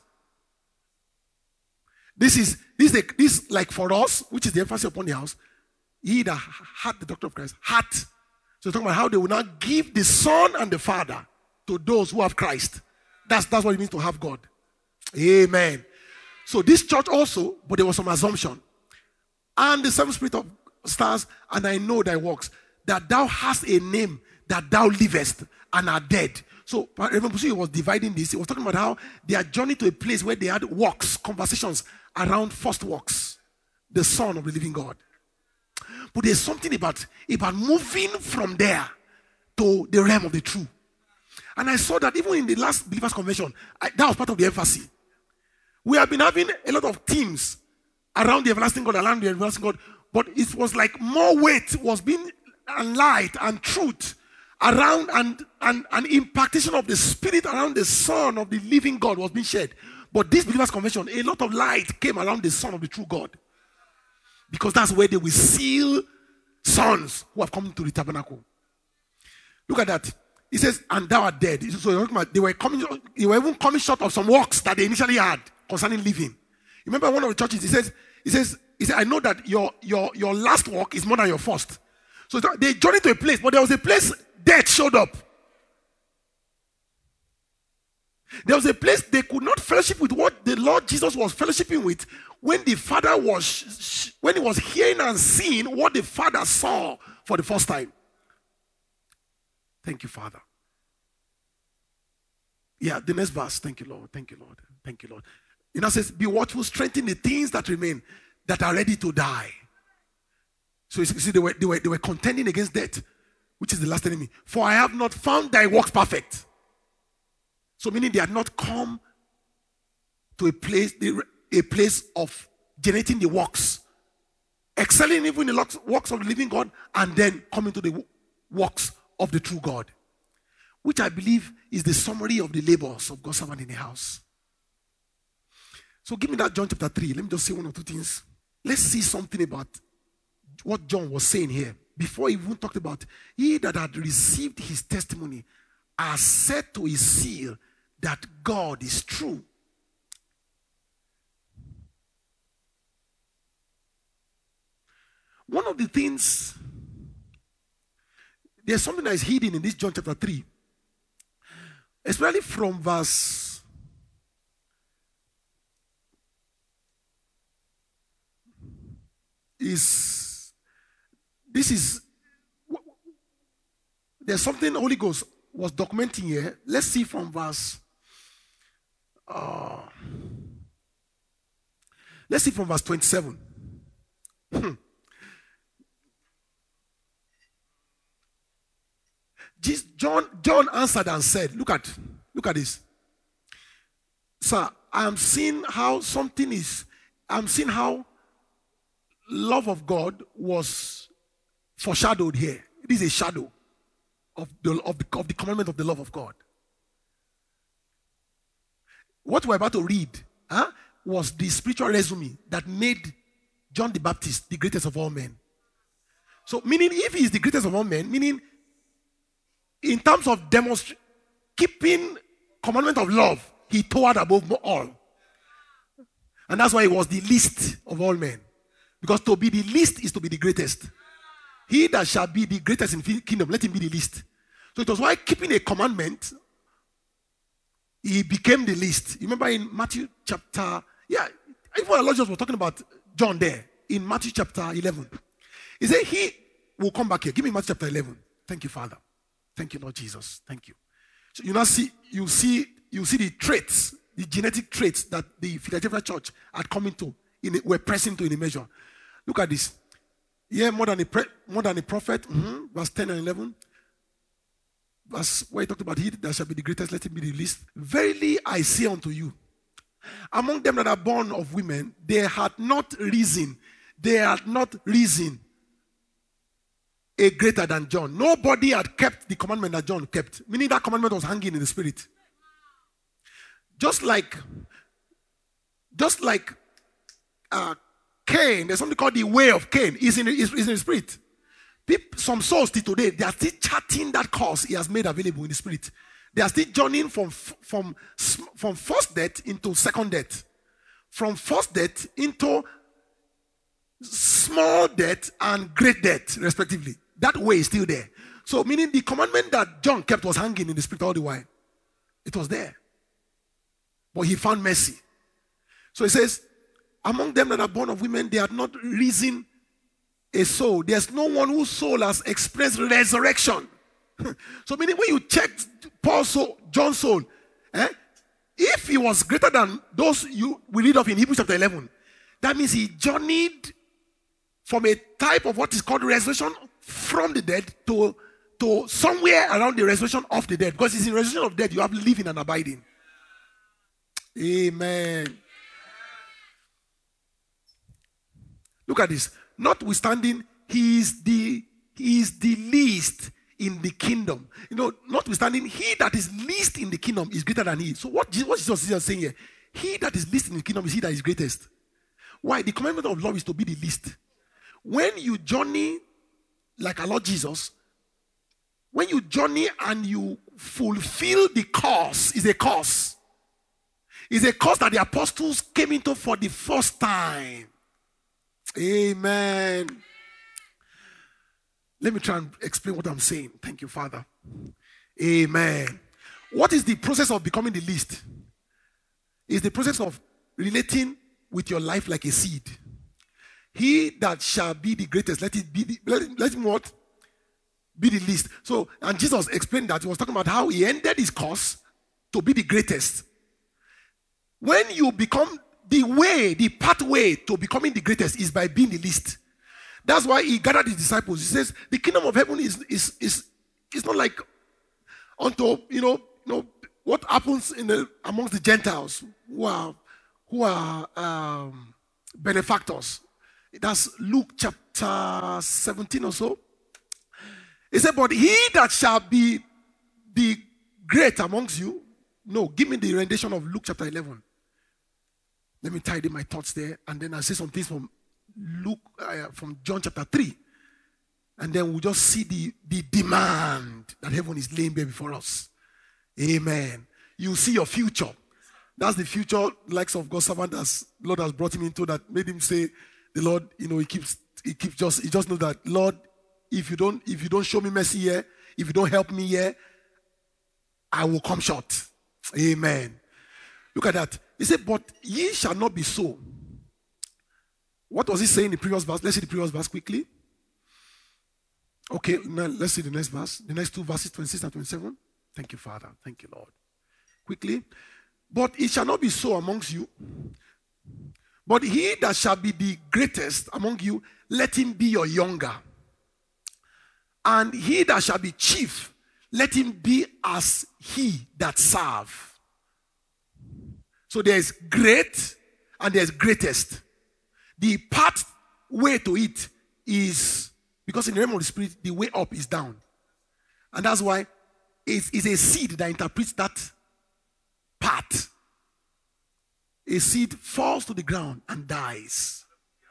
This is this is, a, this like for us, which is the emphasis upon the house. He that had the doctrine of Christ, heart. So talking about how they will now give the Son and the Father to those who have Christ. That's that's what it means to have God. Amen. So this church also, but there was some assumption. And the seven spirit of stars, and I know thy works, that thou hast a name, that thou livest and are dead. So Reverend Pusu was dividing this. He was talking about how they had journeyed to a place where they had works, conversations around first works, the Son of the living God. But there's something about, about moving from there to the realm of the true. And I saw that even in the last Believers Convention, I, that was part of the emphasis. We have been having a lot of themes around the everlasting God, around the everlasting God, but it was like more weight was being, and light and truth around, and, and, and impartation of the Spirit around the Son of the living God was being shared. But this Believers Convention, a lot of light came around the Son of the true God. Because that's where they will seal sons who have come to the tabernacle. Look at that. He says, and thou art dead. So they were coming, they were even coming short of some works that they initially had concerning living. Remember one of the churches, he says, he says, he said, I know that your your your last work is more than your first. So they journeyed to a place, but there was a place death showed up. There was a place they could not fellowship with what the Lord Jesus was fellowshipping with when the Father was, when he was hearing and seeing what the Father saw for the first time. Thank you, Father. Yeah, the next verse. Thank you, Lord. Thank you, Lord. Thank you, Lord. You know, it says, be watchful, strengthen the things that remain, that are ready to die. So you see, they were, they were, they were contending against death, which is the last enemy. For I have not found thy works perfect. So meaning they had not come to a place, a place of generating the works, excelling even in the works of the living God, and then coming to the works of the true God, which I believe is the summary of the labors of God's servant in the house. So give me that John chapter three. Let me just say one or two things. Let's see something about what John was saying here. Before he even talked about, he that had received his testimony has said to his seal that God is true. One of the things, there's something that is hidden in this John chapter three, especially from verse is this is there's something the Holy Ghost was documenting here. Let's see from verse uh, let's see from verse twenty-seven. Hmm. John, John answered and said, look at, look at this. Sir, I am seeing how something is, I'm seeing how love of God was foreshadowed here. It is a shadow of the, of the, of the commandment of the love of God. What we're about to read huh, was the spiritual resume that made John the Baptist the greatest of all men. So, meaning if he is the greatest of all men, meaning in terms of demonstrating, keeping commandment of love, he towered above all. And that's why he was the least of all men. Because to be the least is to be the greatest. He that shall be the greatest in the kingdom, let him be the least. So it was why keeping a commandment, he became the least. You remember in Matthew chapter, yeah, even when Lord Jesus was talking about John there, in Matthew chapter eleven. He said, he will come back here. Give me Matthew chapter eleven. Thank you, Father. Thank you, Lord Jesus. Thank you. So you now see, you see, you see the traits, the genetic traits that the Philadelphia church had come into, in, were pressing to in a measure. Look at this. Yeah, more than a pre, more than a prophet. Mm-hmm. Verse ten and eleven. Verse where he talked about he that shall be the greatest, let him be the least. Verily I say unto you, among them that are born of women, they had not risen, they had not risen a greater than John. Nobody had kept the commandment that John kept. Meaning that commandment was hanging in the spirit. Just like, just like uh, Cain, there's something called the way of Cain. Is in, is, is in the spirit. People, some souls still today, they are still charting that course he has made available in the spirit. They are still journeying from, from, from first death into second death. From first death into small death and great death, respectively. That way is still there. So, meaning the commandment that John kept was hanging in the spirit all the while. It was there. But he found mercy. So he says, among them that are born of women, they had not risen a soul. There's no one whose soul has expressed resurrection. So, meaning when you check Paul's soul, John's soul, eh, if he was greater than those you we read of in Hebrews chapter eleven, that means he journeyed from a type of what is called resurrection from the dead to, to somewhere around the resurrection of the dead. Because it's in resurrection of death you have living and abiding. Amen. Look at this. Notwithstanding, he is the he is the least in the kingdom. You know, notwithstanding, he that is least in the kingdom is greater than he. So what Jesus, what Jesus is saying here? He that is least in the kingdom is he that is greatest. Why? The commandment of love is to be the least. When you journey like our Lord Jesus, when you journey and you fulfill the cause. Is a cause. It's a cause that the apostles came into for the first time. Amen. Let me try and explain what I'm saying. Thank you, Father. Amen. What is the process of becoming the least? It's the process of relating with your life like a seed. He that shall be the greatest, let it be the, let, let him what? Be the least. So, and Jesus explained that. He was talking about how he ended his course to be the greatest. When you become the way, the pathway to becoming the greatest is by being the least. That's why he gathered his disciples. He says, the kingdom of heaven is is is, is not like unto, you know, you know what happens in the amongst the Gentiles who are who are um, benefactors. That's Luke chapter seventeen or so. He said, but he that shall be the great amongst you. No, give me the rendition of Luke chapter eleven. Let me tidy my thoughts there, and then I'll say some things from Luke, uh, from John chapter three. And then we'll just see the, the demand that heaven is laying bare before us. Amen. You see your future. That's the future likes of God's servant as Lord has brought him into, that made him say, the Lord, you know, he keeps he keeps just he just knows that, Lord, if you don't if you don't show me mercy here, if you don't help me here, I will come short. Amen. Look at that. He said, but ye shall not be so. What was he saying in the previous verse? Let's see the previous verse quickly. Okay, now let's see the next verse. The next two verses, twenty-six and twenty-seven. Thank you, Father. Thank you, Lord. Quickly. But it shall not be so amongst you. But he that shall be the greatest among you, let him be your younger. And he that shall be chief, let him be as he that serve. So there is great and there is greatest. The pathway to it is, because in the realm of the spirit, the way up is down. And that's why it's, it's a seed that interprets that path. A seed falls to the ground and dies.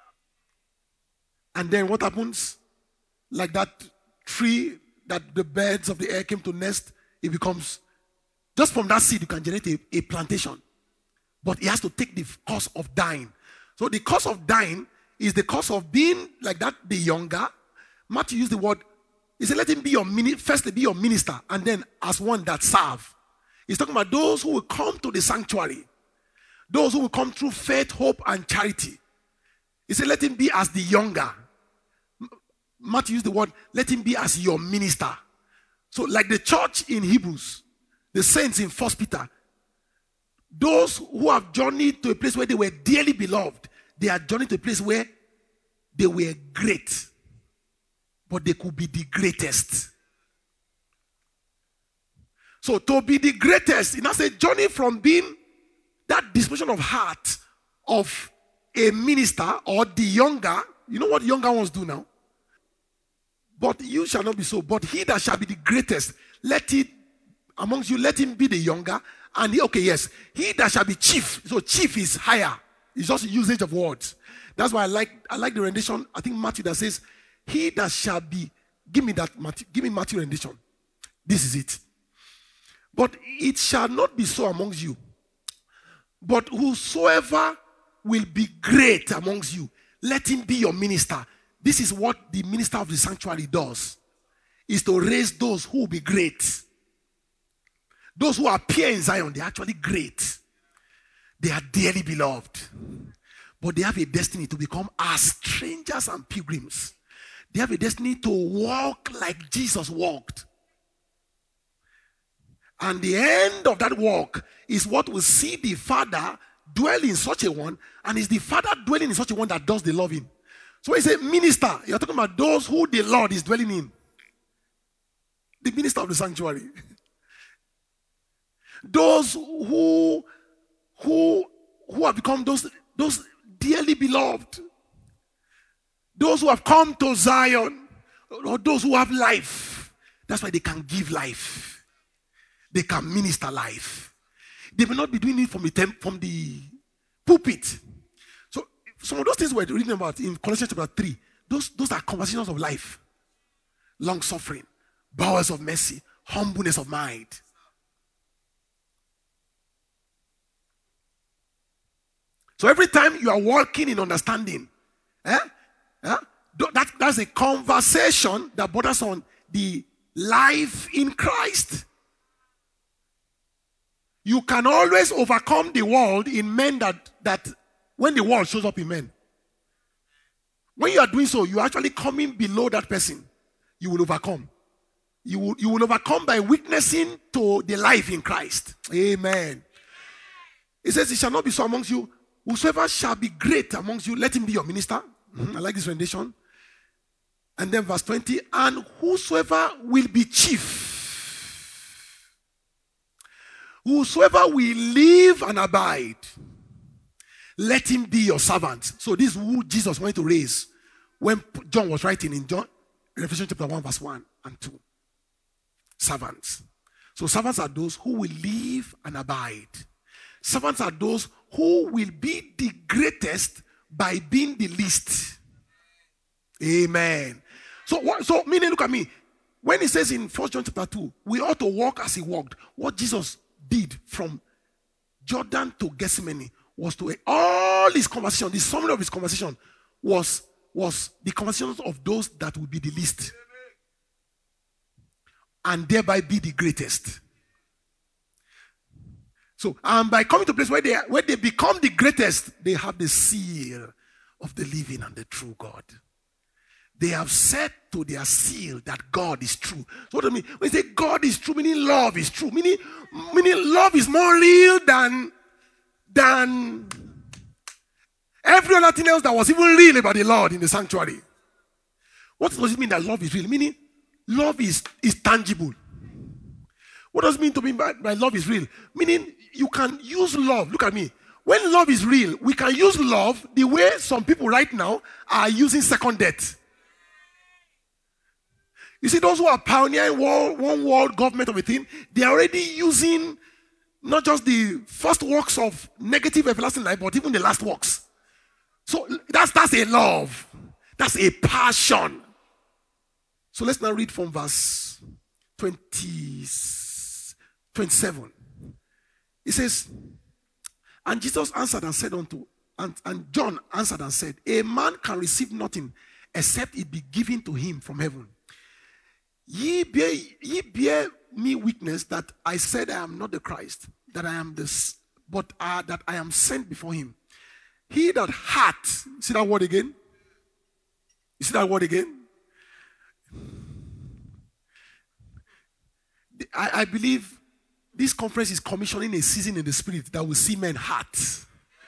And then what happens? Like that tree that the birds of the air came to nest, it becomes, just from that seed you can generate a, a plantation. But it has to take the course of dying. So the course of dying is the course of being like that, the younger. Matthew used the word, he said, let him be your mini, firstly be your minister, and then as one that serve. He's talking about those who will come to the sanctuary. Those who will come through faith, hope, and charity. He said, let him be as the younger. Matthew used the word, let him be as your minister. So like the church in Hebrews, the saints in First Peter, those who have journeyed to a place where they were dearly beloved, they are journeying to a place where they were great, but they could be the greatest. So to be the greatest, it has a journey from being that disposition of heart of a minister or the younger. You know what younger ones do now? But you shall not be so. But he that shall be the greatest, let it amongst you, let him be the younger. And he, okay, yes, he that shall be chief. So chief is higher. It's just usage of words. That's why I like I like the rendition. I think Matthew that says, he that shall be. Give me that Matthew. Give me Matthew rendition. This is it. But it shall not be so amongst you. But whosoever will be great amongst you, let him be your minister. This is what the minister of the sanctuary does. Is to raise those who will be great. Those who appear in Zion, they are actually great. They are dearly beloved. But they have a destiny to become as strangers and pilgrims. They have a destiny to walk like Jesus walked. And the end of that walk is what will see the Father dwell in such a one, and is the Father dwelling in such a one that does the loving. So when you say minister, you're talking about those who the Lord is dwelling in. The minister of the sanctuary. Those who who who have become those, those dearly beloved. Those who have come to Zion, or those who have life. That's why they can give life. They can minister life. They may not be doing it from the temp, from the pulpit. So some of those things we're reading about in Colossians chapter three, those, those are conversations of life. Long suffering, bowels of mercy, humbleness of mind. So every time you are walking in understanding, eh, eh, that, that's a conversation that borders on the life in Christ. You can always overcome the world in men that, that when the world shows up in men. When you are doing so, you are actually coming below that person. You will overcome. You will, you will overcome by witnessing to the life in Christ. Amen. It says, it shall not be so amongst you. Whosoever shall be great amongst you, let him be your minister. Mm-hmm. I like this rendition. And then verse twenty, and whosoever will be chief, whosoever will live and abide, let him be your servant. So this is who Jesus wanted to raise when John was writing in John, Revelation chapter one, verse one and two. Servants. So servants are those who will live and abide. Servants are those who will be the greatest by being the least. Amen. So, what, so meaning, look at me. When he says in First John chapter two, we ought to walk as he walked. What Jesus did from Jordan to Gethsemane was to, all his conversation, the summary of his conversation was, was the conversations of those that would be the least. And thereby be the greatest. So, and by coming to a place where they, where they become the greatest, they have the seal of the living and the true God. They have said to their seal that God is true. So what do I mean? When they say God is true, meaning love is true. Meaning, meaning love is more real than, than every other thing else that was even real about the Lord in the sanctuary. What does it mean that love is real? Meaning, love is, is tangible. What does it mean to mean by, by love is real? Meaning, you can use love. Look at me. When love is real, we can use love the way some people right now are using second death. You see, those who are pioneering world, one world government of a thing, they are already using not just the first works of negative everlasting life, but even the last works. So that's, that's a love. That's a passion. So let's now read from verse twenty, twenty-seven. It says, and Jesus answered and said unto, and, and John answered and said, a man can receive nothing except it be given to him from heaven. Ye bear, ye bear me witness that I said I am not the Christ, that I am this, but uh, that I am sent before him. He that hath, see that word again? You see that word again? I, I believe this conference is commissioning a season in the spirit that will see men heart.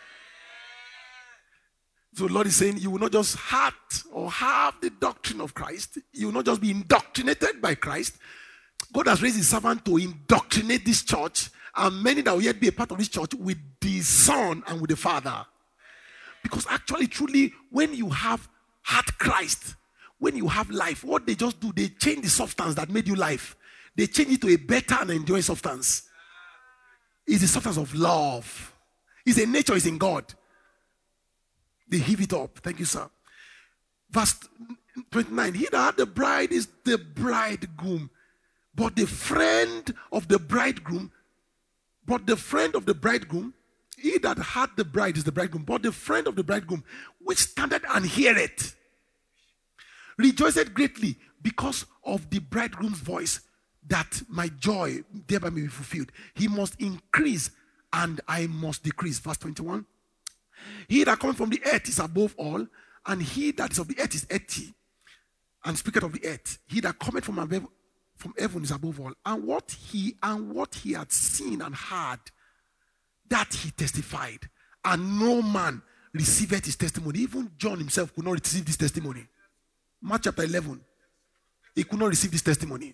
So the Lord is saying, you will not just heart or have the doctrine of Christ. You will not just be indoctrinated by Christ. God has raised his servant to indoctrinate this church, and many that will yet be a part of this church with the Son and with the Father. Because actually, truly, when you have heart Christ, when you have life, what they just do, they change the substance that made you life. They change it to a better and enduring substance. It's the substance of love. It's a nature, it's in God. They heave it up. Thank you, sir. Verse twenty-nine. He that had the bride is the bridegroom. But the friend of the bridegroom, but the friend of the bridegroom, he that had the bride is the bridegroom, but the friend of the bridegroom, which standeth and heareth, rejoiceth greatly because of the bridegroom's voice, that my joy thereby may be fulfilled. He must increase and I must decrease. Verse twenty-one. He that cometh from the earth is above all, and he that is of the earth is earthy, and speaketh of the earth. He that cometh from above, from heaven is above all. And what he and what he had seen and heard, that he testified. And no man received his testimony. Even John himself could not receive this testimony. Mark chapter eleven. He could not receive this testimony.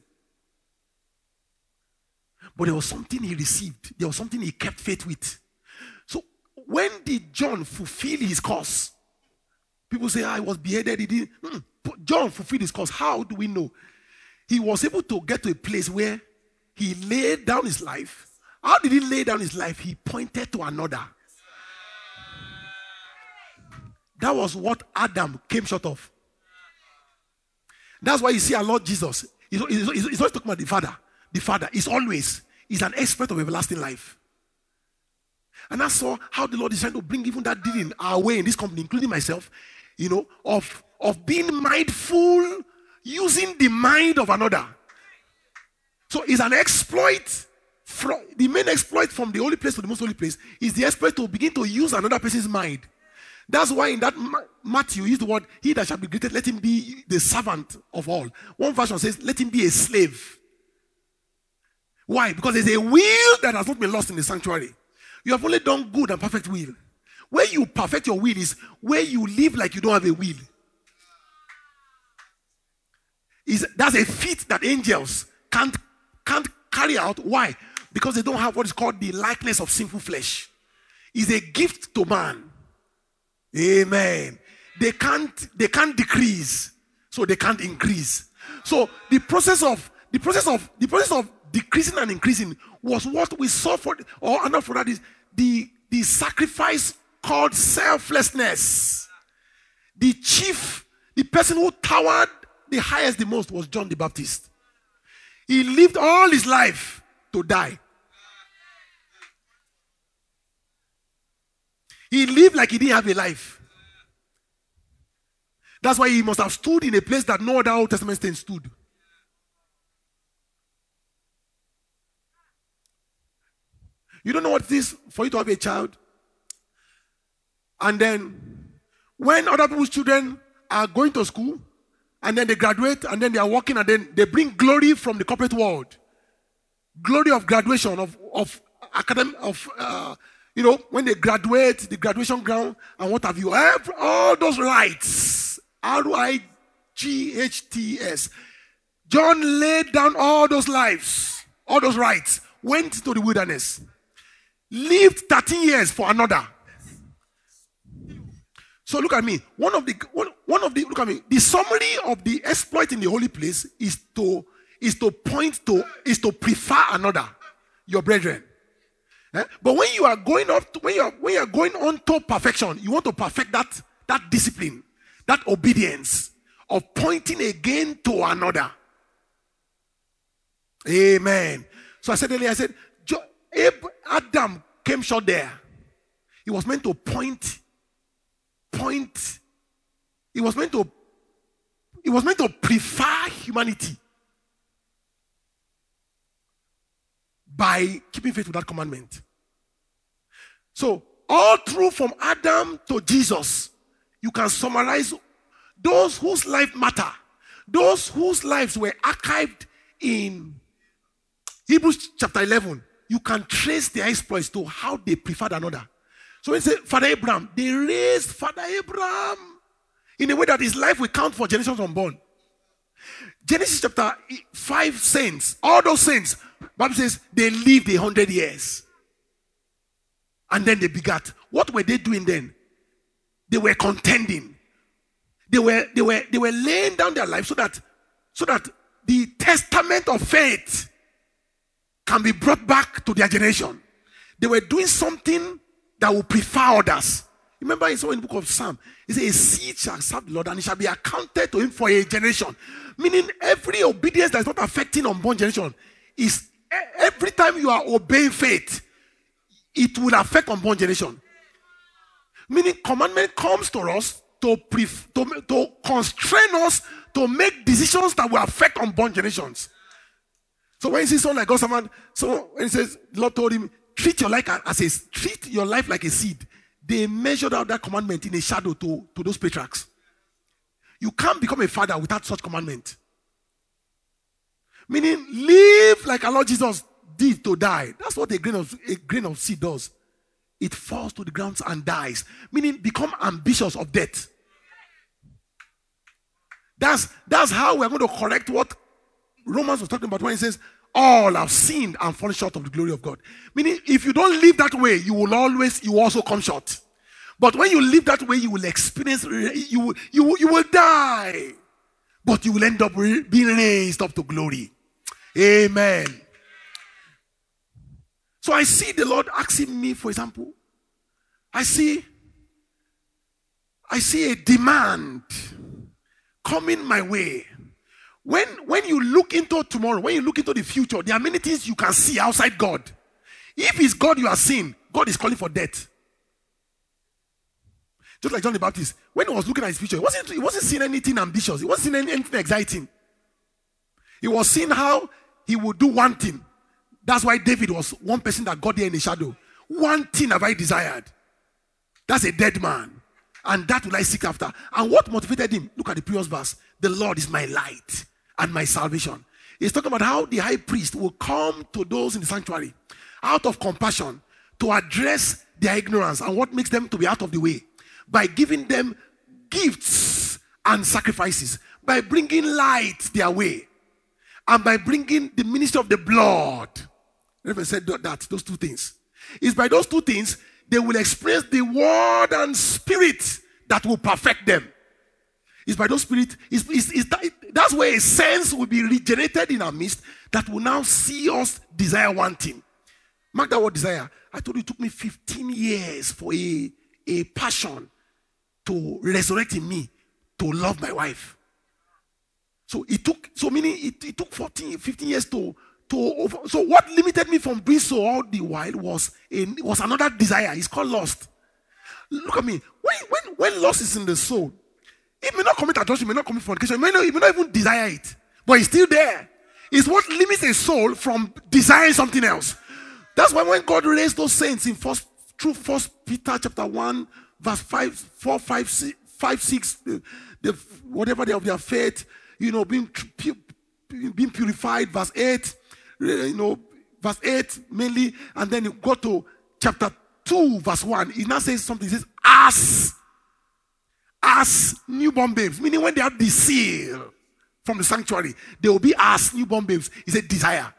But there was something he received. There was something he kept faith with. So when did John fulfill his cause? People say, I was beheaded. He didn't. Hmm. John fulfilled his cause. How do we know? He was able to get to a place where he laid down his life. How did he lay down his life? He pointed to another. That was what Adam came short of. That's why you see our Lord Jesus. He's, he's, he's always talking about the Father. the Father, is always, is an expert of everlasting life. And that's all how the Lord is trying to bring even that dealing our way in this company, including myself, you know, of, of being mindful, using the mind of another. So it's an exploit. From, the main exploit from the holy place to the most holy place is the exploit to begin to use another person's mind. That's why in that Matthew, you use the word, he that shall be greater, let him be the servant of all. One version says, let him be a slave. Why? Because there's a will that has not been lost in the sanctuary. You have only done good and perfect will. Where you perfect your will is where you live like you don't have a will. Is that's a feat that angels can't, can't carry out. Why? Because they don't have what is called the likeness of sinful flesh. It's a gift to man. Amen. They can't, they can't decrease, so they can't increase. So the process of the process of the process of decreasing and increasing was what we saw for, or enough for that is the, the sacrifice called selflessness. The chief, the person who towered the highest the most was John the Baptist. He lived all his life to die. He lived like he didn't have a life. That's why he must have stood in a place that no other Old Testament saint stood. You don't know what it is for you to have a child. And then, when other people's children are going to school, and then they graduate, and then they are working, and then they bring glory from the corporate world. Glory of graduation, of, of academic, of, uh, you know, when they graduate, the graduation ground, and what have you. Every, all those rights, R I G H T S. John laid down all those lives, all those rights, went to the wilderness, lived thirteen years for another. So look at me. One of the one, one of the look at me. The summary of the exploit in the holy place is to is to point to is to prefer another, your brethren. Eh? But when you are going up to, when you are when you are going on to perfection, you want to perfect that that discipline, that obedience of pointing again to another. Amen. So I said earlier, I said Adam came short there. He was meant to point. Point. It was meant to. It was meant to prefer humanity by keeping faith with that commandment. So all through from Adam to Jesus, you can summarize those whose life matter, those whose lives were archived in Hebrews chapter eleven. You can trace their exploits to how they preferred another. So when you say Father Abraham, they raised Father Abraham in a way that his life will count for generations unborn. Genesis chapter five saints, all those saints, Bible says they lived a hundred years. And then they begat. What were they doing then? They were contending. They were, they were, they were laying down their life so that, so that the testament of faith can be brought back to their generation. They were doing something that will prefer others. Remember, it's in the book of Psalm. It says, a seed shall serve the Lord, and it shall be accounted to him for a generation. Meaning, every obedience that is not affecting unborn generation is every time you are obeying faith, it will affect unborn generation. Meaning, commandment comes to us to, pref- to, to constrain us to make decisions that will affect unborn generations. So when you see someone like God, someone, so when he says, the Lord told him, treat your life as a treat your life like a seed. They measured out that commandment in a shadow to, to those patriarchs. You can't become a father without such commandment. Meaning, live like our Lord Jesus did to die. That's what a grain of a grain of seed does. It falls to the ground and dies. Meaning, become ambitious of death. That's that's how we're going to correct what Romans was talking about when he says, all have sinned and fallen short of the glory of God. Meaning, if you don't live that way, you will always, you will also come short. But when you live that way, you will experience, you will, you will, you will die. But you will end up being raised up to glory. Amen. So I see the Lord asking me, for example, I see, I see a demand coming my way When, when you look into tomorrow, when you look into the future, there are many things you can see outside God. If it's God you are seeing, God is calling for death. Just like John the Baptist, when he was looking at his future, he wasn't, he wasn't seeing anything ambitious. He wasn't seeing anything exciting. He was seeing how he would do one thing. That's why David was one person that got there in the shadow. One thing have I desired. That's a dead man. And that will I seek after. And what motivated him? Look at the previous verse. The Lord is my light and my salvation. He's talking about how the high priest will come to those in the sanctuary out of compassion to address their ignorance and what makes them to be out of the way, by giving them gifts and sacrifices, by bringing light their way, and by bringing the ministry of the blood. Reverend said that, those two things. It's by those two things they will experience the word and spirit that will perfect them. It's by those spirit, it's, it's, it's that, that's where a sense will be regenerated in our midst that will now see us desire one thing. Mark that word desire. I told you it took me fifteen years for a, a passion to resurrect in me to love my wife. So it took, so meaning it, it took fourteen, fifteen years to, to over. So what limited me from doing so all the while was, a, was another desire. It's called lust. Look at me. When, when, when lust is in the soul, it may not commit adultery, it may not commit fornication, it may not, it may not even desire it, but it's still there. It's what limits a soul from desiring something else. That's why when God raised those saints in first, through First Peter chapter one, verse five, four, five, six, five, six, the, the, whatever they of their faith, you know, being being purified, verse eight, you know, verse eight mainly, and then you go to chapter two, verse one. It now says something. It says, as, as newborn babes, meaning when they have the seal from the sanctuary, they will be as newborn babes. It's a desire.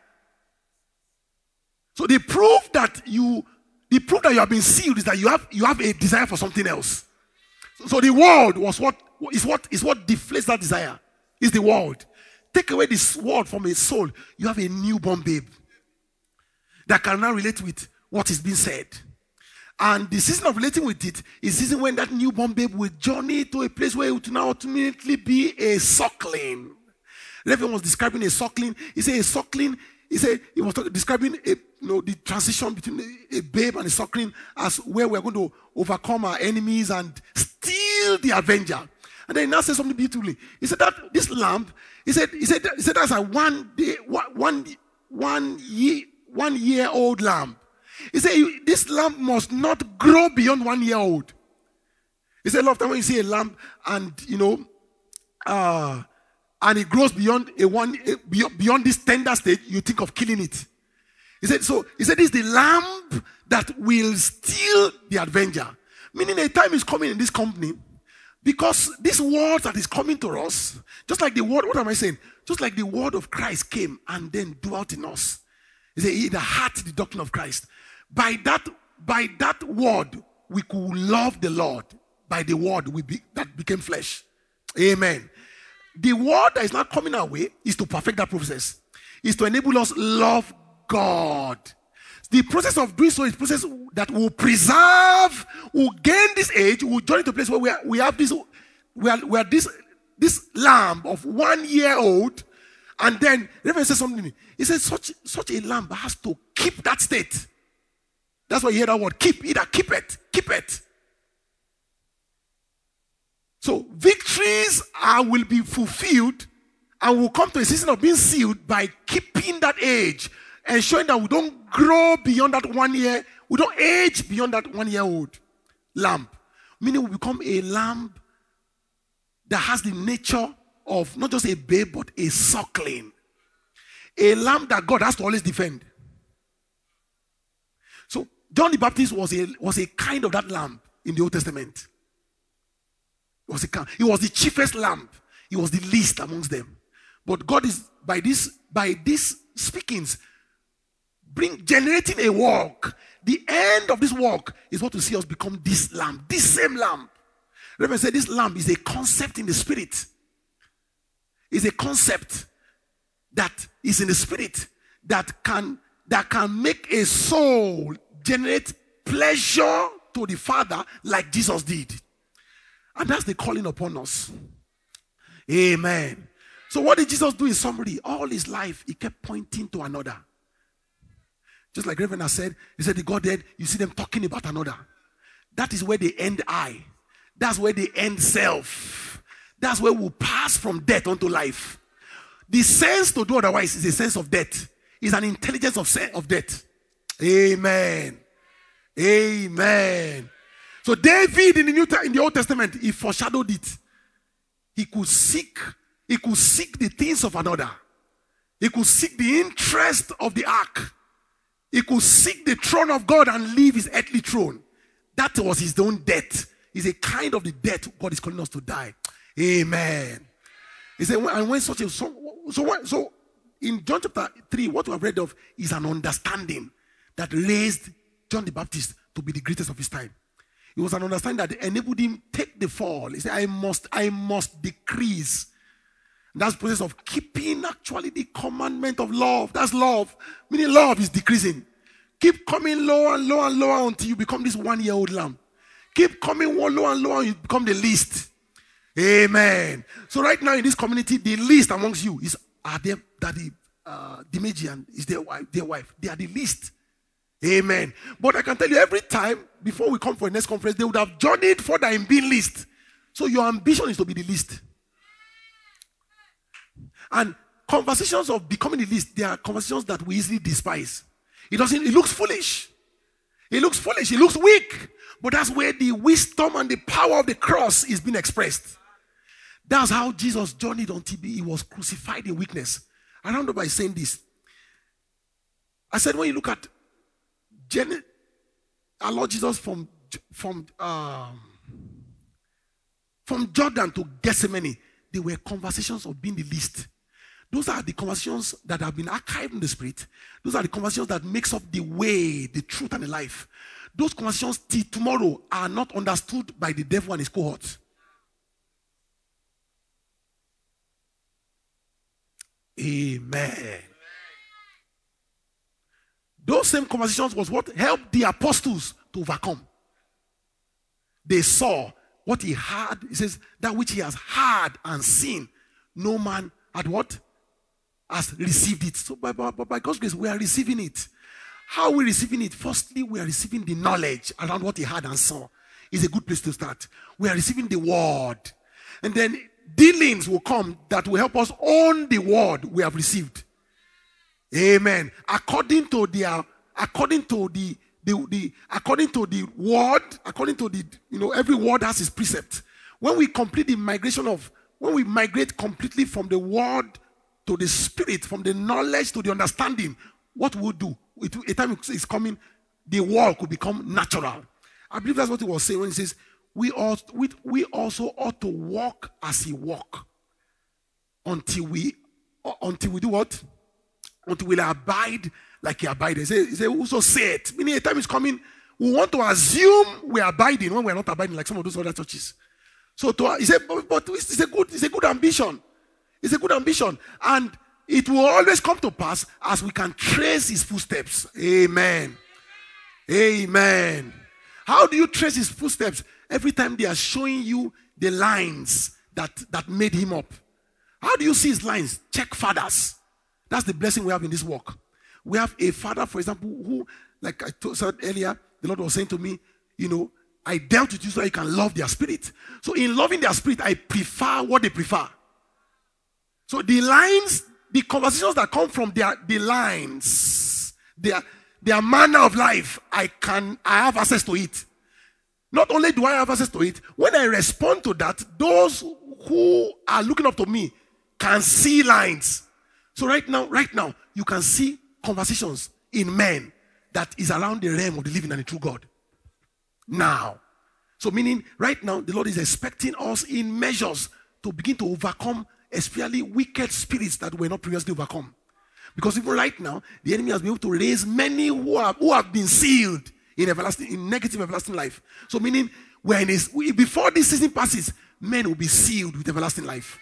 So the proof that you, the proof that you have been sealed is that you have you have a desire for something else. So, so the world was what is what is what deflates that desire. Is the world. Take away this world from a soul, you have a newborn babe that can now relate with what is being said. And the season of relating with it is the season when that newborn babe will journey to a place where it will now ultimately be a suckling. Reverend was describing a suckling. He said a suckling. He said he was talking, describing a, you know, the transition between a, a babe and a suckling as where we're going to overcome our enemies and steal the avenger. And then he now said something beautifully. He said that this lamb, he said, he said, he said that's a one day, one, one year, one year old lamb. He said this lamb must not grow beyond one year old. He said a lot of times when you see a lamb and you know, uh, and it grows beyond a one beyond, beyond this tender stage, you think of killing it. He said so. He said this is the lamb that will steal the avenger. Meaning a time is coming in this company. Because this word that is coming to us, just like the word, what am I saying? Just like the word of Christ came and then dwelt in us. He said, he that hath the doctrine of Christ. By that, by that word, we could love the Lord. By the word we be, that became flesh. Amen. The word that is not coming our way is to perfect that process. Is to enable us love God. The process of doing so is a process that will preserve, will gain this age, will journey to a place where we, are, we have this, we are, we are this, this lamb of one year old, and then Reverend says something. He says such, such a lamb has to keep that state. That's why you hear that word, keep, either keep it, keep it. So victories are, will be fulfilled and will come to a season of being sealed by keeping that age. Ensuring that we don't grow beyond that one year, we don't age beyond that one year old lamb. Meaning we become a lamb that has the nature of not just a babe, but a suckling. A lamb that God has to always defend. So John the Baptist was a, was a kind of that lamb in the Old Testament. He was, a, he was the chiefest lamb. He was the least amongst them. But God is, by this, by these speakings, bring generating a walk. The end of this walk is what will see us become this lamb, this same lamb. Reverend said this lamb is a concept in the spirit. It's a concept that is in the spirit that can that can make a soul generate pleasure to the Father like Jesus did. And that's the calling upon us. Amen. So what did Jesus do in summary? All his life, he kept pointing to another. Just like Reverend has said, he said the Godhead, you see them talking about another. That is where they end I. That's where they end self. That's where we pass from death onto life. The sense to do otherwise is a sense of death. It's an intelligence of, of death. Amen. Amen. So David in the New in the Old Testament, he foreshadowed it. He could seek, he could seek the things of another. He could seek the interest of the ark. He could seek the throne of God and leave his earthly throne. That was his own death. It's a kind of the death God is calling us to die. Amen. He said, and when such a so so, so in John chapter three, what we have read of is an understanding that raised John the Baptist to be the greatest of his time. It was an understanding that enabled him take the fall. He said, I must, I must decrease. And that's the process of keeping actually the commandment of love. That's love. Meaning love is decreasing. Keep coming lower and lower and lower until you become this one-year-old lamb. Keep coming lower and lower and you become the least. Amen. So right now in this community, the least amongst you is are their daddy, uh, Dimejian is their wife, their wife. They are the least. Amen. But I can tell you every time before we come for the next conference, they would have journeyed further in being least. So your ambition is to be the least. And conversations of becoming the least, they are conversations that we easily despise. It doesn't, it looks foolish. It looks foolish. It looks weak. But that's where the wisdom and the power of the cross is being expressed. That's how Jesus journeyed until he was crucified in weakness. I round up by saying this. I said when you look at Gen- our Lord Jesus from, from, um, from Jordan to Gethsemane, they were conversations of being the least. Those are the conversations that have been archived in the spirit. Those are the conversations that makes up the way, the truth, and the life. Those conversations till tomorrow are not understood by the devil and his cohorts. Amen. Those same conversations was what helped the apostles to overcome. They saw what he had. He says, that which he has heard and seen, no man had what? Has received it. So by, by, by God's grace, we are receiving it. How are we receiving it? Firstly, we are receiving the knowledge around what he heard and saw. It's a good place to start. We are receiving the word. And then dealings will come that will help us own the word we have received. Amen. According to their, according to the, the, the, according to the word, according to the, you know, every word has its precept. When we complete the migration of, when we migrate completely from the word to the spirit, from the knowledge to the understanding, what we'll do, it, a time is coming, the world could become natural. I believe that's what he was saying when he says, we also, we, we also ought to walk as he walked until we, until we do what? Until we abide like he abided. He said, he said, also say it. Meaning a time is coming, we want to assume we are abiding when we are not abiding like some of those other churches. So to, he said, but, but it's a good, it's a good ambition. It's a good ambition. And it will always come to pass as we can trace his footsteps. Amen. Amen. How do you trace his footsteps? Every time they are showing you the lines that, that made him up. How do you see his lines? Check fathers. That's the blessing we have in this work. We have a father, for example, who, like I told, said earlier, the Lord was saying to me, you know, I dealt with you so you can love their spirit. So in loving their spirit, I prefer what they prefer. So the lines, the conversations that come from their the lines, their, their manner of life, I can, I have access to it. Not only do I have access to it, when I respond to that, those who are looking up to me can see lines. So right now, right now, you can see conversations in men that is around the realm of the living and the true God. Now. So meaning, right now, the Lord is expecting us in measures to begin to overcome especially wicked spirits that were not previously overcome. Because even right now, the enemy has been able to raise many who have, who have been sealed in everlasting, in negative everlasting life. So meaning, when is before this season passes, men will be sealed with everlasting life.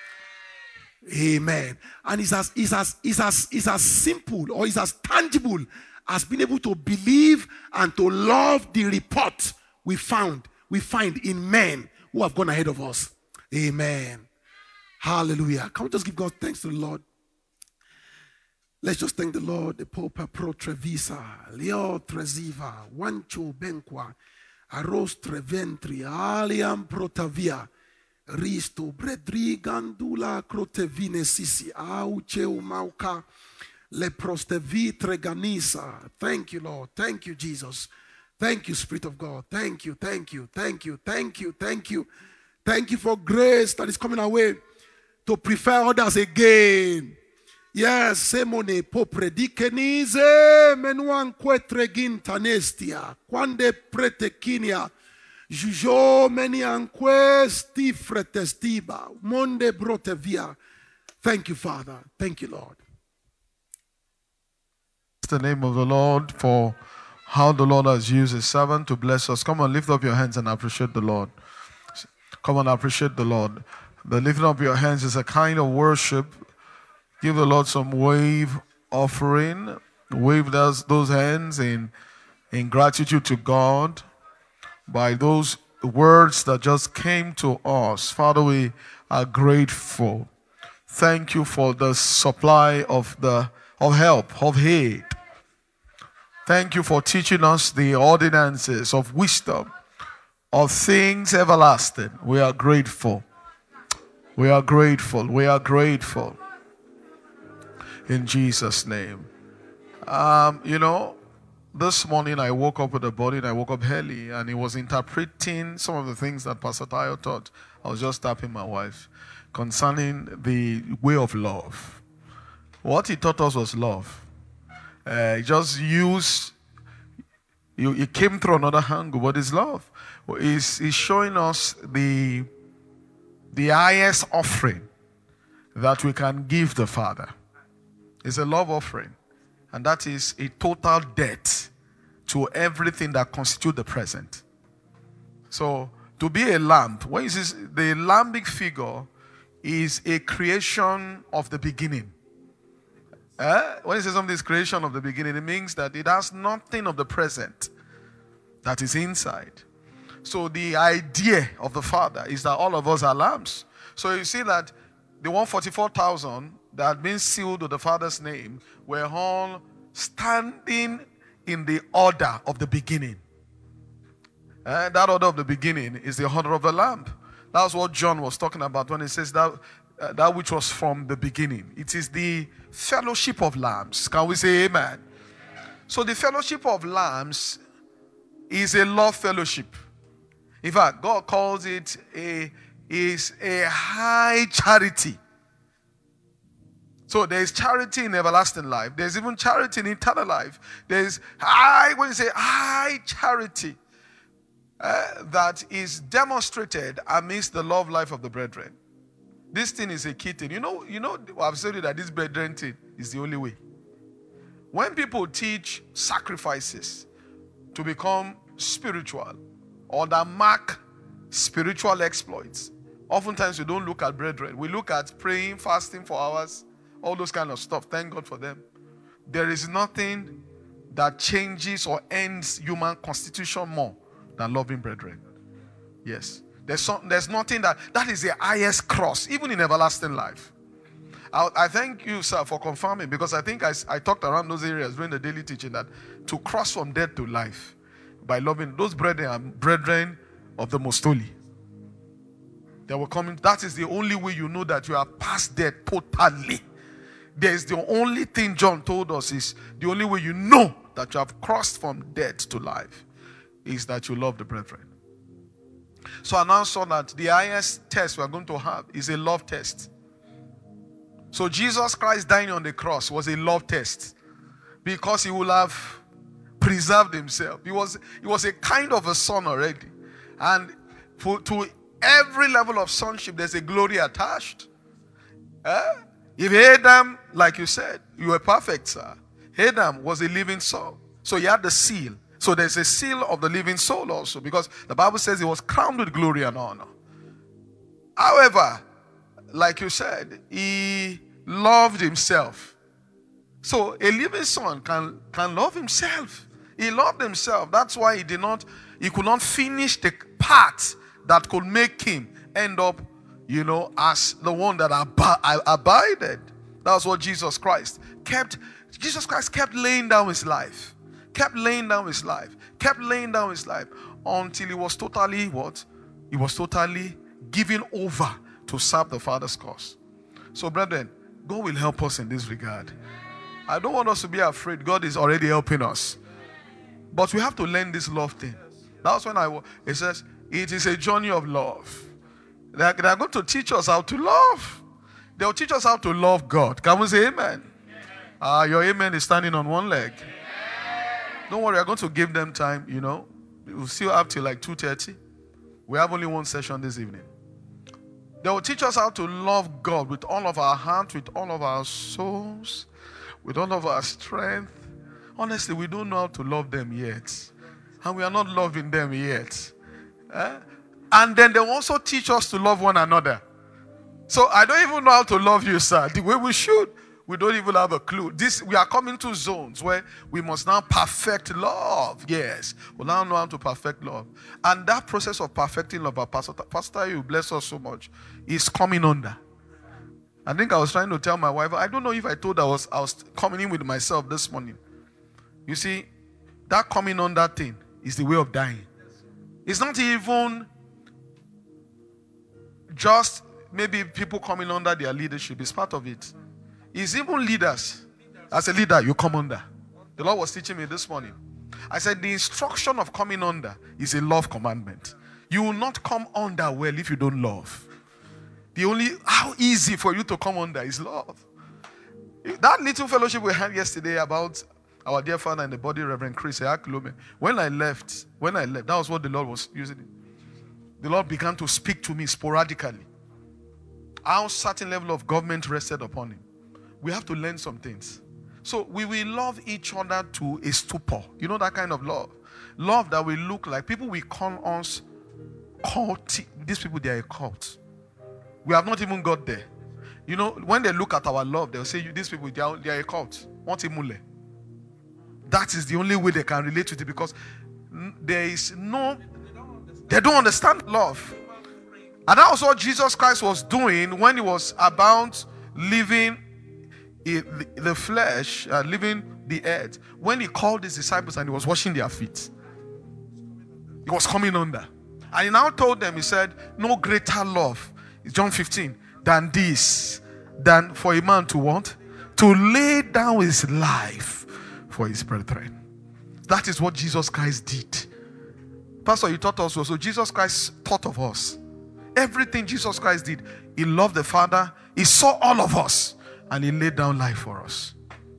Amen. And it's as, it's as, it's as, it's as simple or it's as tangible as being able to believe and to love the report we found, we find in men who have gone ahead of us. Amen. Hallelujah. Can we just give God thanks to the Lord? Let's just thank the Lord. The Pope Pro Trevisa, Leo Treziva, Wancho Benqua, Aros Treventri, Aliam Protavia, Risto, Bredri Gandula, Crotevine Sisi, Aucheu Mauka, Leprostevi Treganisa. Thank you, Lord. Thank you, Jesus. Thank you, Spirit of God. Thank you, thank you, thank you, thank you, thank you. Thank you for grace that is coming our way to prefer others again. Yes, semone popredikenize menuan quetregin tanestia, quande pretekinia, jujo menianque stifretestiba, monde brotevia. Thank you, Father. Thank you, Lord. The name of the Lord for how the Lord has used his servant to bless us. Come on, lift up your hands and appreciate the Lord. Come on, appreciate the Lord. The lifting up your hands is a kind of worship. Give the Lord some wave offering. Wave those, those hands in, in gratitude to God by those words that just came to us. Father, we are grateful. Thank you for the supply of the of help, of aid. Thank you for teaching us the ordinances of wisdom, of things everlasting. We are grateful. We are grateful. We are grateful. In Jesus' name. Um, you know, this morning I woke up with a body and I woke up early and he was interpreting some of the things that Pastor Tayo taught. I was just tapping my wife concerning the way of love. What he taught us was love. Uh, he just used, you, he came through another angle, but it's love. He's, he's showing us the, the highest offering that we can give the Father. It's a love offering. And that is a total debt to everything that constitutes the present. So, to be a lamb, when you see the lambic figure is a creation of the beginning. Eh? When you say something is creation of the beginning, it means that it has nothing of the present that is inside. So the idea of the Father is that all of us are lambs. So you see that the one hundred forty-four thousand that had been sealed with the Father's name were all standing in the order of the beginning. And that order of the beginning is the order of the Lamb. That's what John was talking about when he says that uh, that which was from the beginning. It is the fellowship of lambs. Can we say amen? So the fellowship of lambs is a love fellowship. In fact, God calls it a is a high charity. So there is charity in everlasting life. There's even charity in eternal life. There's high, when you say high charity, uh, that is demonstrated amidst the love life of the brethren. This thing is a key thing. You know, you know, I've said that this brethren thing is the only way. When people teach sacrifices to become spiritual or that mark spiritual exploits, oftentimes we don't look at brethren. We look at praying, fasting for hours, all those kind of stuff. Thank God for them. There is nothing that changes or ends human constitution more than loving brethren. Yes. There's, some, there's nothing that, that is the highest cross, even in everlasting life. I, I thank you, sir, for confirming, because I think I, I talked around those areas during the daily teaching that to cross from death to life by loving those brethren are brethren of the most holy. They were coming. That is the only way you know that you are past death totally. There is the only thing John told us is the only way you know that you have crossed from death to life is that you love the brethren. So I now saw that the highest test we are going to have is a love test. So Jesus Christ dying on the cross was a love test because he would have preserved himself. He was, he was a kind of a son already. And for, to every level of sonship, there's a glory attached. Eh? If Adam, like you said, you were perfect, sir. Adam was a living soul. So he had the seal. So there's a seal of the living soul also, because the Bible says he was crowned with glory and honor. However, like you said, he loved himself. So a living son can, can love himself. He loved himself. That's why he did not, he could not finish the part that could make him end up you know, as the one that ab- abided. That was what Jesus Christ kept. Jesus Christ kept laying down his life. Kept laying down his life. Kept laying down his life until he was totally what? He was totally given over to serve the Father's cause. So, brethren, God will help us in this regard. I don't want us to be afraid. God is already helping us. But we have to learn this love thing. That's when I, it says, it is a journey of love. They are, they are going to teach us how to love. They will teach us how to love God. Can we say amen? Ah, uh, your amen is standing on one leg. Don't worry, I'm going to give them time, you know. We'll still have till like two thirty. We have only one session this evening. They will teach us how to love God with all of our heart, with all of our souls, with all of our strength. Honestly, we don't know how to love them yet. And we are not loving them yet. Eh? And then they will also teach us to love one another. So I don't even know how to love you, sir, the way we should. We don't even have a clue. This we are coming to zones where we must now perfect love. Yes, we now know how to perfect love. And that process of perfecting love, Pastor, Pastor, you bless us so much, is coming under. I think I was trying to tell my wife, I don't know if I told her I was, I was coming in with myself this morning. You see, that coming under thing is the way of dying. It's not even just maybe people coming under their leadership. It's part of it. It's even leaders. As a leader, you come under. The Lord was teaching me this morning. I said the instruction of coming under is a love commandment. You will not come under well if you don't love. The only, how easy for you to come under is love. That little fellowship we had yesterday about our dear father in the body, Reverend Chris Eaklome. When I left, when I left, that was what the Lord was using. The Lord began to speak to me sporadically. How certain level of government rested upon him. We have to learn some things. So we will love each other to a stupor. You know that kind of love. Love that will look like people will call us cult. These people, they are a cult. We have not even got there. You know, when they look at our love, they'll say, these people, they are, they are a cult. What a mule. That is the only way they can relate to it, because there is no, they don't understand love. And that was what Jesus Christ was doing when he was about living the flesh, uh, living the earth. When he called his disciples and he was washing their feet, he was coming under. And he now told them, he said, no greater love, John fifteen, than this, than for a man to want, to lay down his life for his brethren. That is what Jesus Christ did. Pastor, you taught us also. Jesus Christ taught of us. Everything Jesus Christ did, he loved the Father, he saw all of us, and he laid down life for us.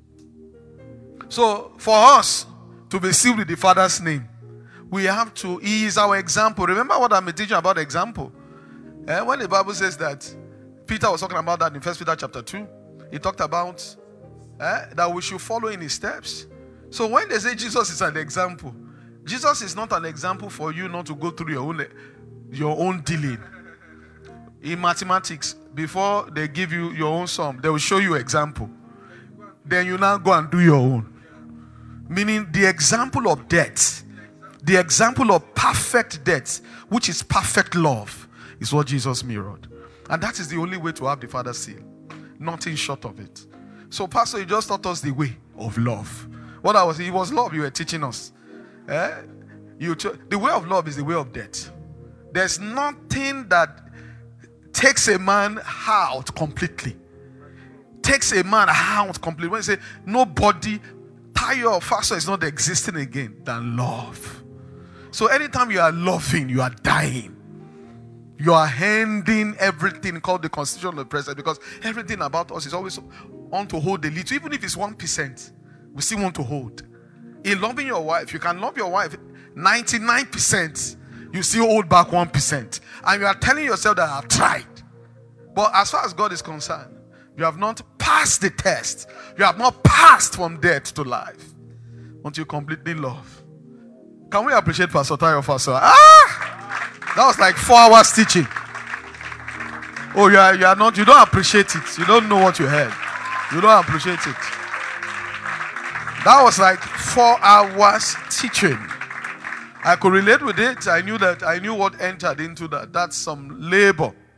So, for us to be sealed with the Father's name, we have to, he is our example. Remember what I'm teaching about example? Eh, when the Bible says that, Peter was talking about that in First Peter chapter two. He talked about eh, that we should follow in his steps. So when they say Jesus is an example, Jesus is not an example for you not to go through your own, your own dealing. In mathematics, before they give you your own sum, they will show you example. Then you now go and do your own. Meaning the example of death, the example of perfect death, which is perfect love, is what Jesus mirrored. And that is the only way to have the Father's seal. Nothing short of it. So, Pastor, you just taught us the way of love. What I was, it was love you were teaching us. Eh? You cho- the way of love is the way of death. There's nothing that takes a man out completely. Takes a man out completely. When you say nobody, tire or faster is not existing again than love. So anytime you are loving, you are dying. You are handing everything called the constitution of the president, because everything about us is always on to hold the little. Even if it's one percent, we still want to hold. In loving your wife, you can love your wife ninety-nine percent. You still hold back one percent. And you are telling yourself that I've tried. But as far as God is concerned, you have not passed the test. You have not passed from death to life until you completely love. Can we appreciate Pastor Tayo Pastor? Ah! That was like four hours teaching. Oh, you are, you are not, you don't appreciate it. You don't know what you heard. You don't appreciate it. That was like four hours teaching. I could relate with it. I knew that, I knew what entered into that. That's some labor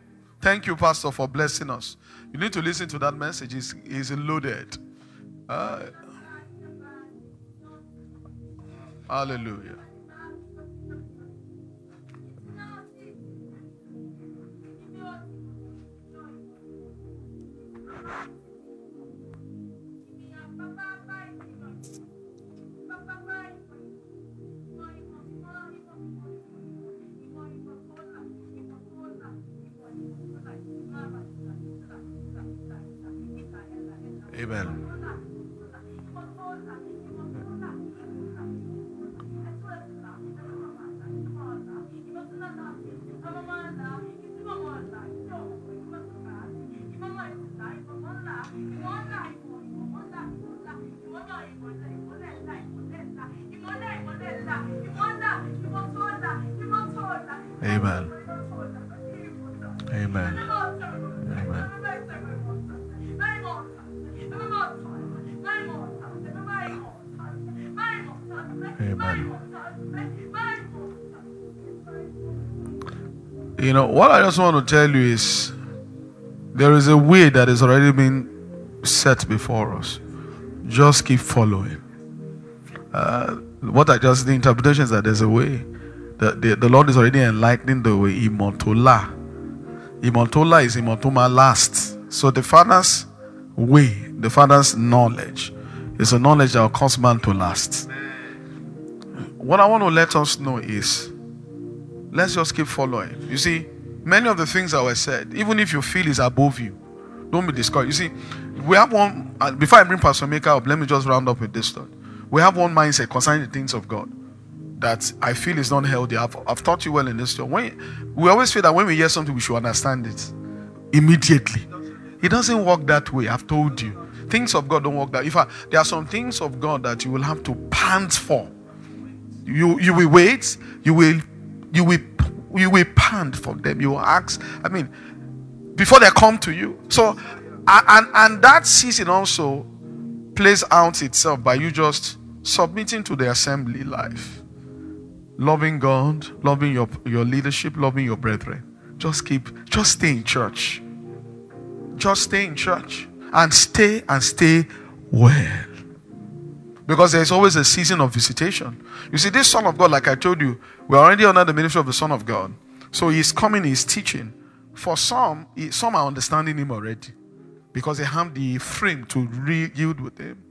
Thank you, Pastor, for blessing us. You need to listen to that message. It's, it's loaded. Uh, hallelujah. Amen. Amen. Amen. Amen. Amen. You know, what I just want to tell you is there is a way that has already been set before us. Just keep following. Uh, what I just, the interpretation is that there's a way. The, the, the Lord is already enlightening the way. Imotola. Imotola is imotoma last. So the Father's way, the Father's knowledge, is a knowledge that will cause man to last. What I want to let us know is, let's just keep following. You see, many of the things that were said, even if you feel is above you, don't be discouraged. You see, we have one, uh, before I bring Pastor Maker up, let me just round up with this thought. We have one mindset concerning the things of God that I feel is not healthy. I've, I've taught you well in this talk. When, we always feel that when we hear something, we should understand it immediately. It doesn't work that way. I've told you. Things of God don't work that way. In fact, there are some things of God that you will have to pant for. You you will wait. You will you will you will pant for them. You will ask. I mean, before they come to you. So, and and that season also plays out itself by you just submitting to the assembly life, loving God, loving your your leadership, loving your brethren. Just keep, just stay in church. Just stay in church and stay and stay well. Because there's always a season of visitation. You see, this Son of God, like I told you, we're already under the ministry of the Son of God. So he's coming, he's teaching. For some, he, some are understanding him already. Because they have the frame to re- yield with him.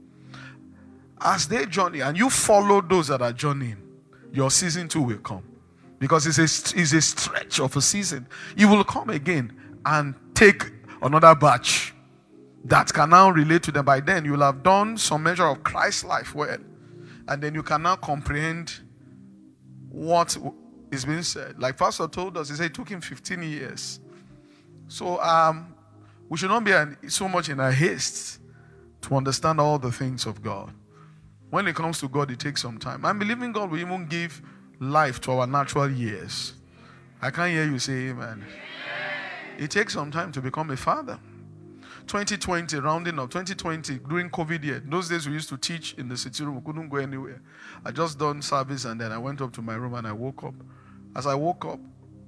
As they journey, and you follow those that are journeying, your season too will come. Because it's a, it's a stretch of a season. You will come again and take another batch that can now relate to them. By then, you will have done some measure of Christ's life well. And then you can now comprehend what is being said. Like Pastor told us, he said it took him fifteen years. So um, we should not be so much in a haste to understand all the things of God. When it comes to God, it takes some time. I'm believing God will even give life to our natural years. I can't hear you say amen. It takes some time to become a father. twenty twenty, rounding up, twenty twenty, during COVID year. Those days we used to teach in the city room. We couldn't go anywhere. I just done service and then I went up to my room and I woke up. As I woke up,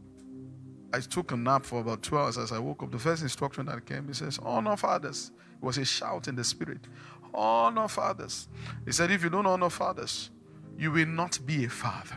I took a nap for about two hours. As I woke up, the first instruction that came, he says, honor fathers. It was a shout in the spirit. Honor fathers. He said, if you don't honor fathers, you will not be a father.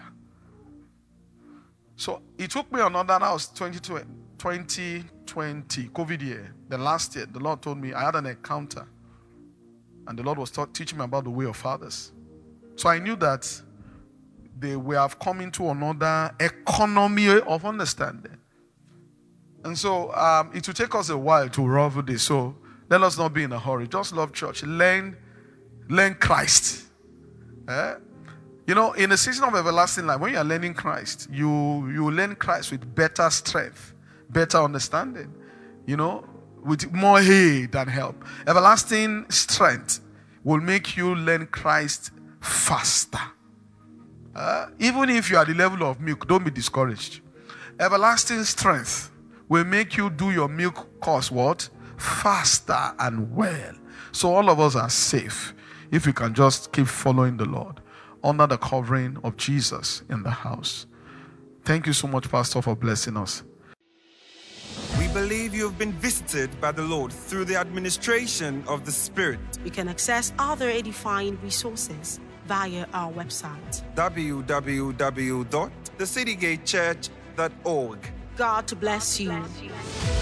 So it took me another, that was twenty twenty, COVID year, the last year. The Lord told me I had an encounter. And the Lord was taught, teaching me about the way of fathers. So I knew that they were coming to another economy of understanding. And so um, it will take us a while to rival this. So let us not be in a hurry. Just love church. Learn, learn Christ. Eh? You know, in the season of everlasting life, when you are learning Christ, you, you learn Christ with better strength, better understanding, you know, with more aid than help. Everlasting strength will make you learn Christ faster. Uh, even if you are at the level of milk, don't be discouraged. Everlasting strength will make you do your milk course what? Faster and well. So all of us are safe if we can just keep following the Lord under the covering of Jesus in the house. Thank you so much, Pastor, for blessing us. We We believe you have been visited by the Lord through the administration of the Spirit. You can access other edifying resources via our website. w w w dot the city gate church dot org. God bless you.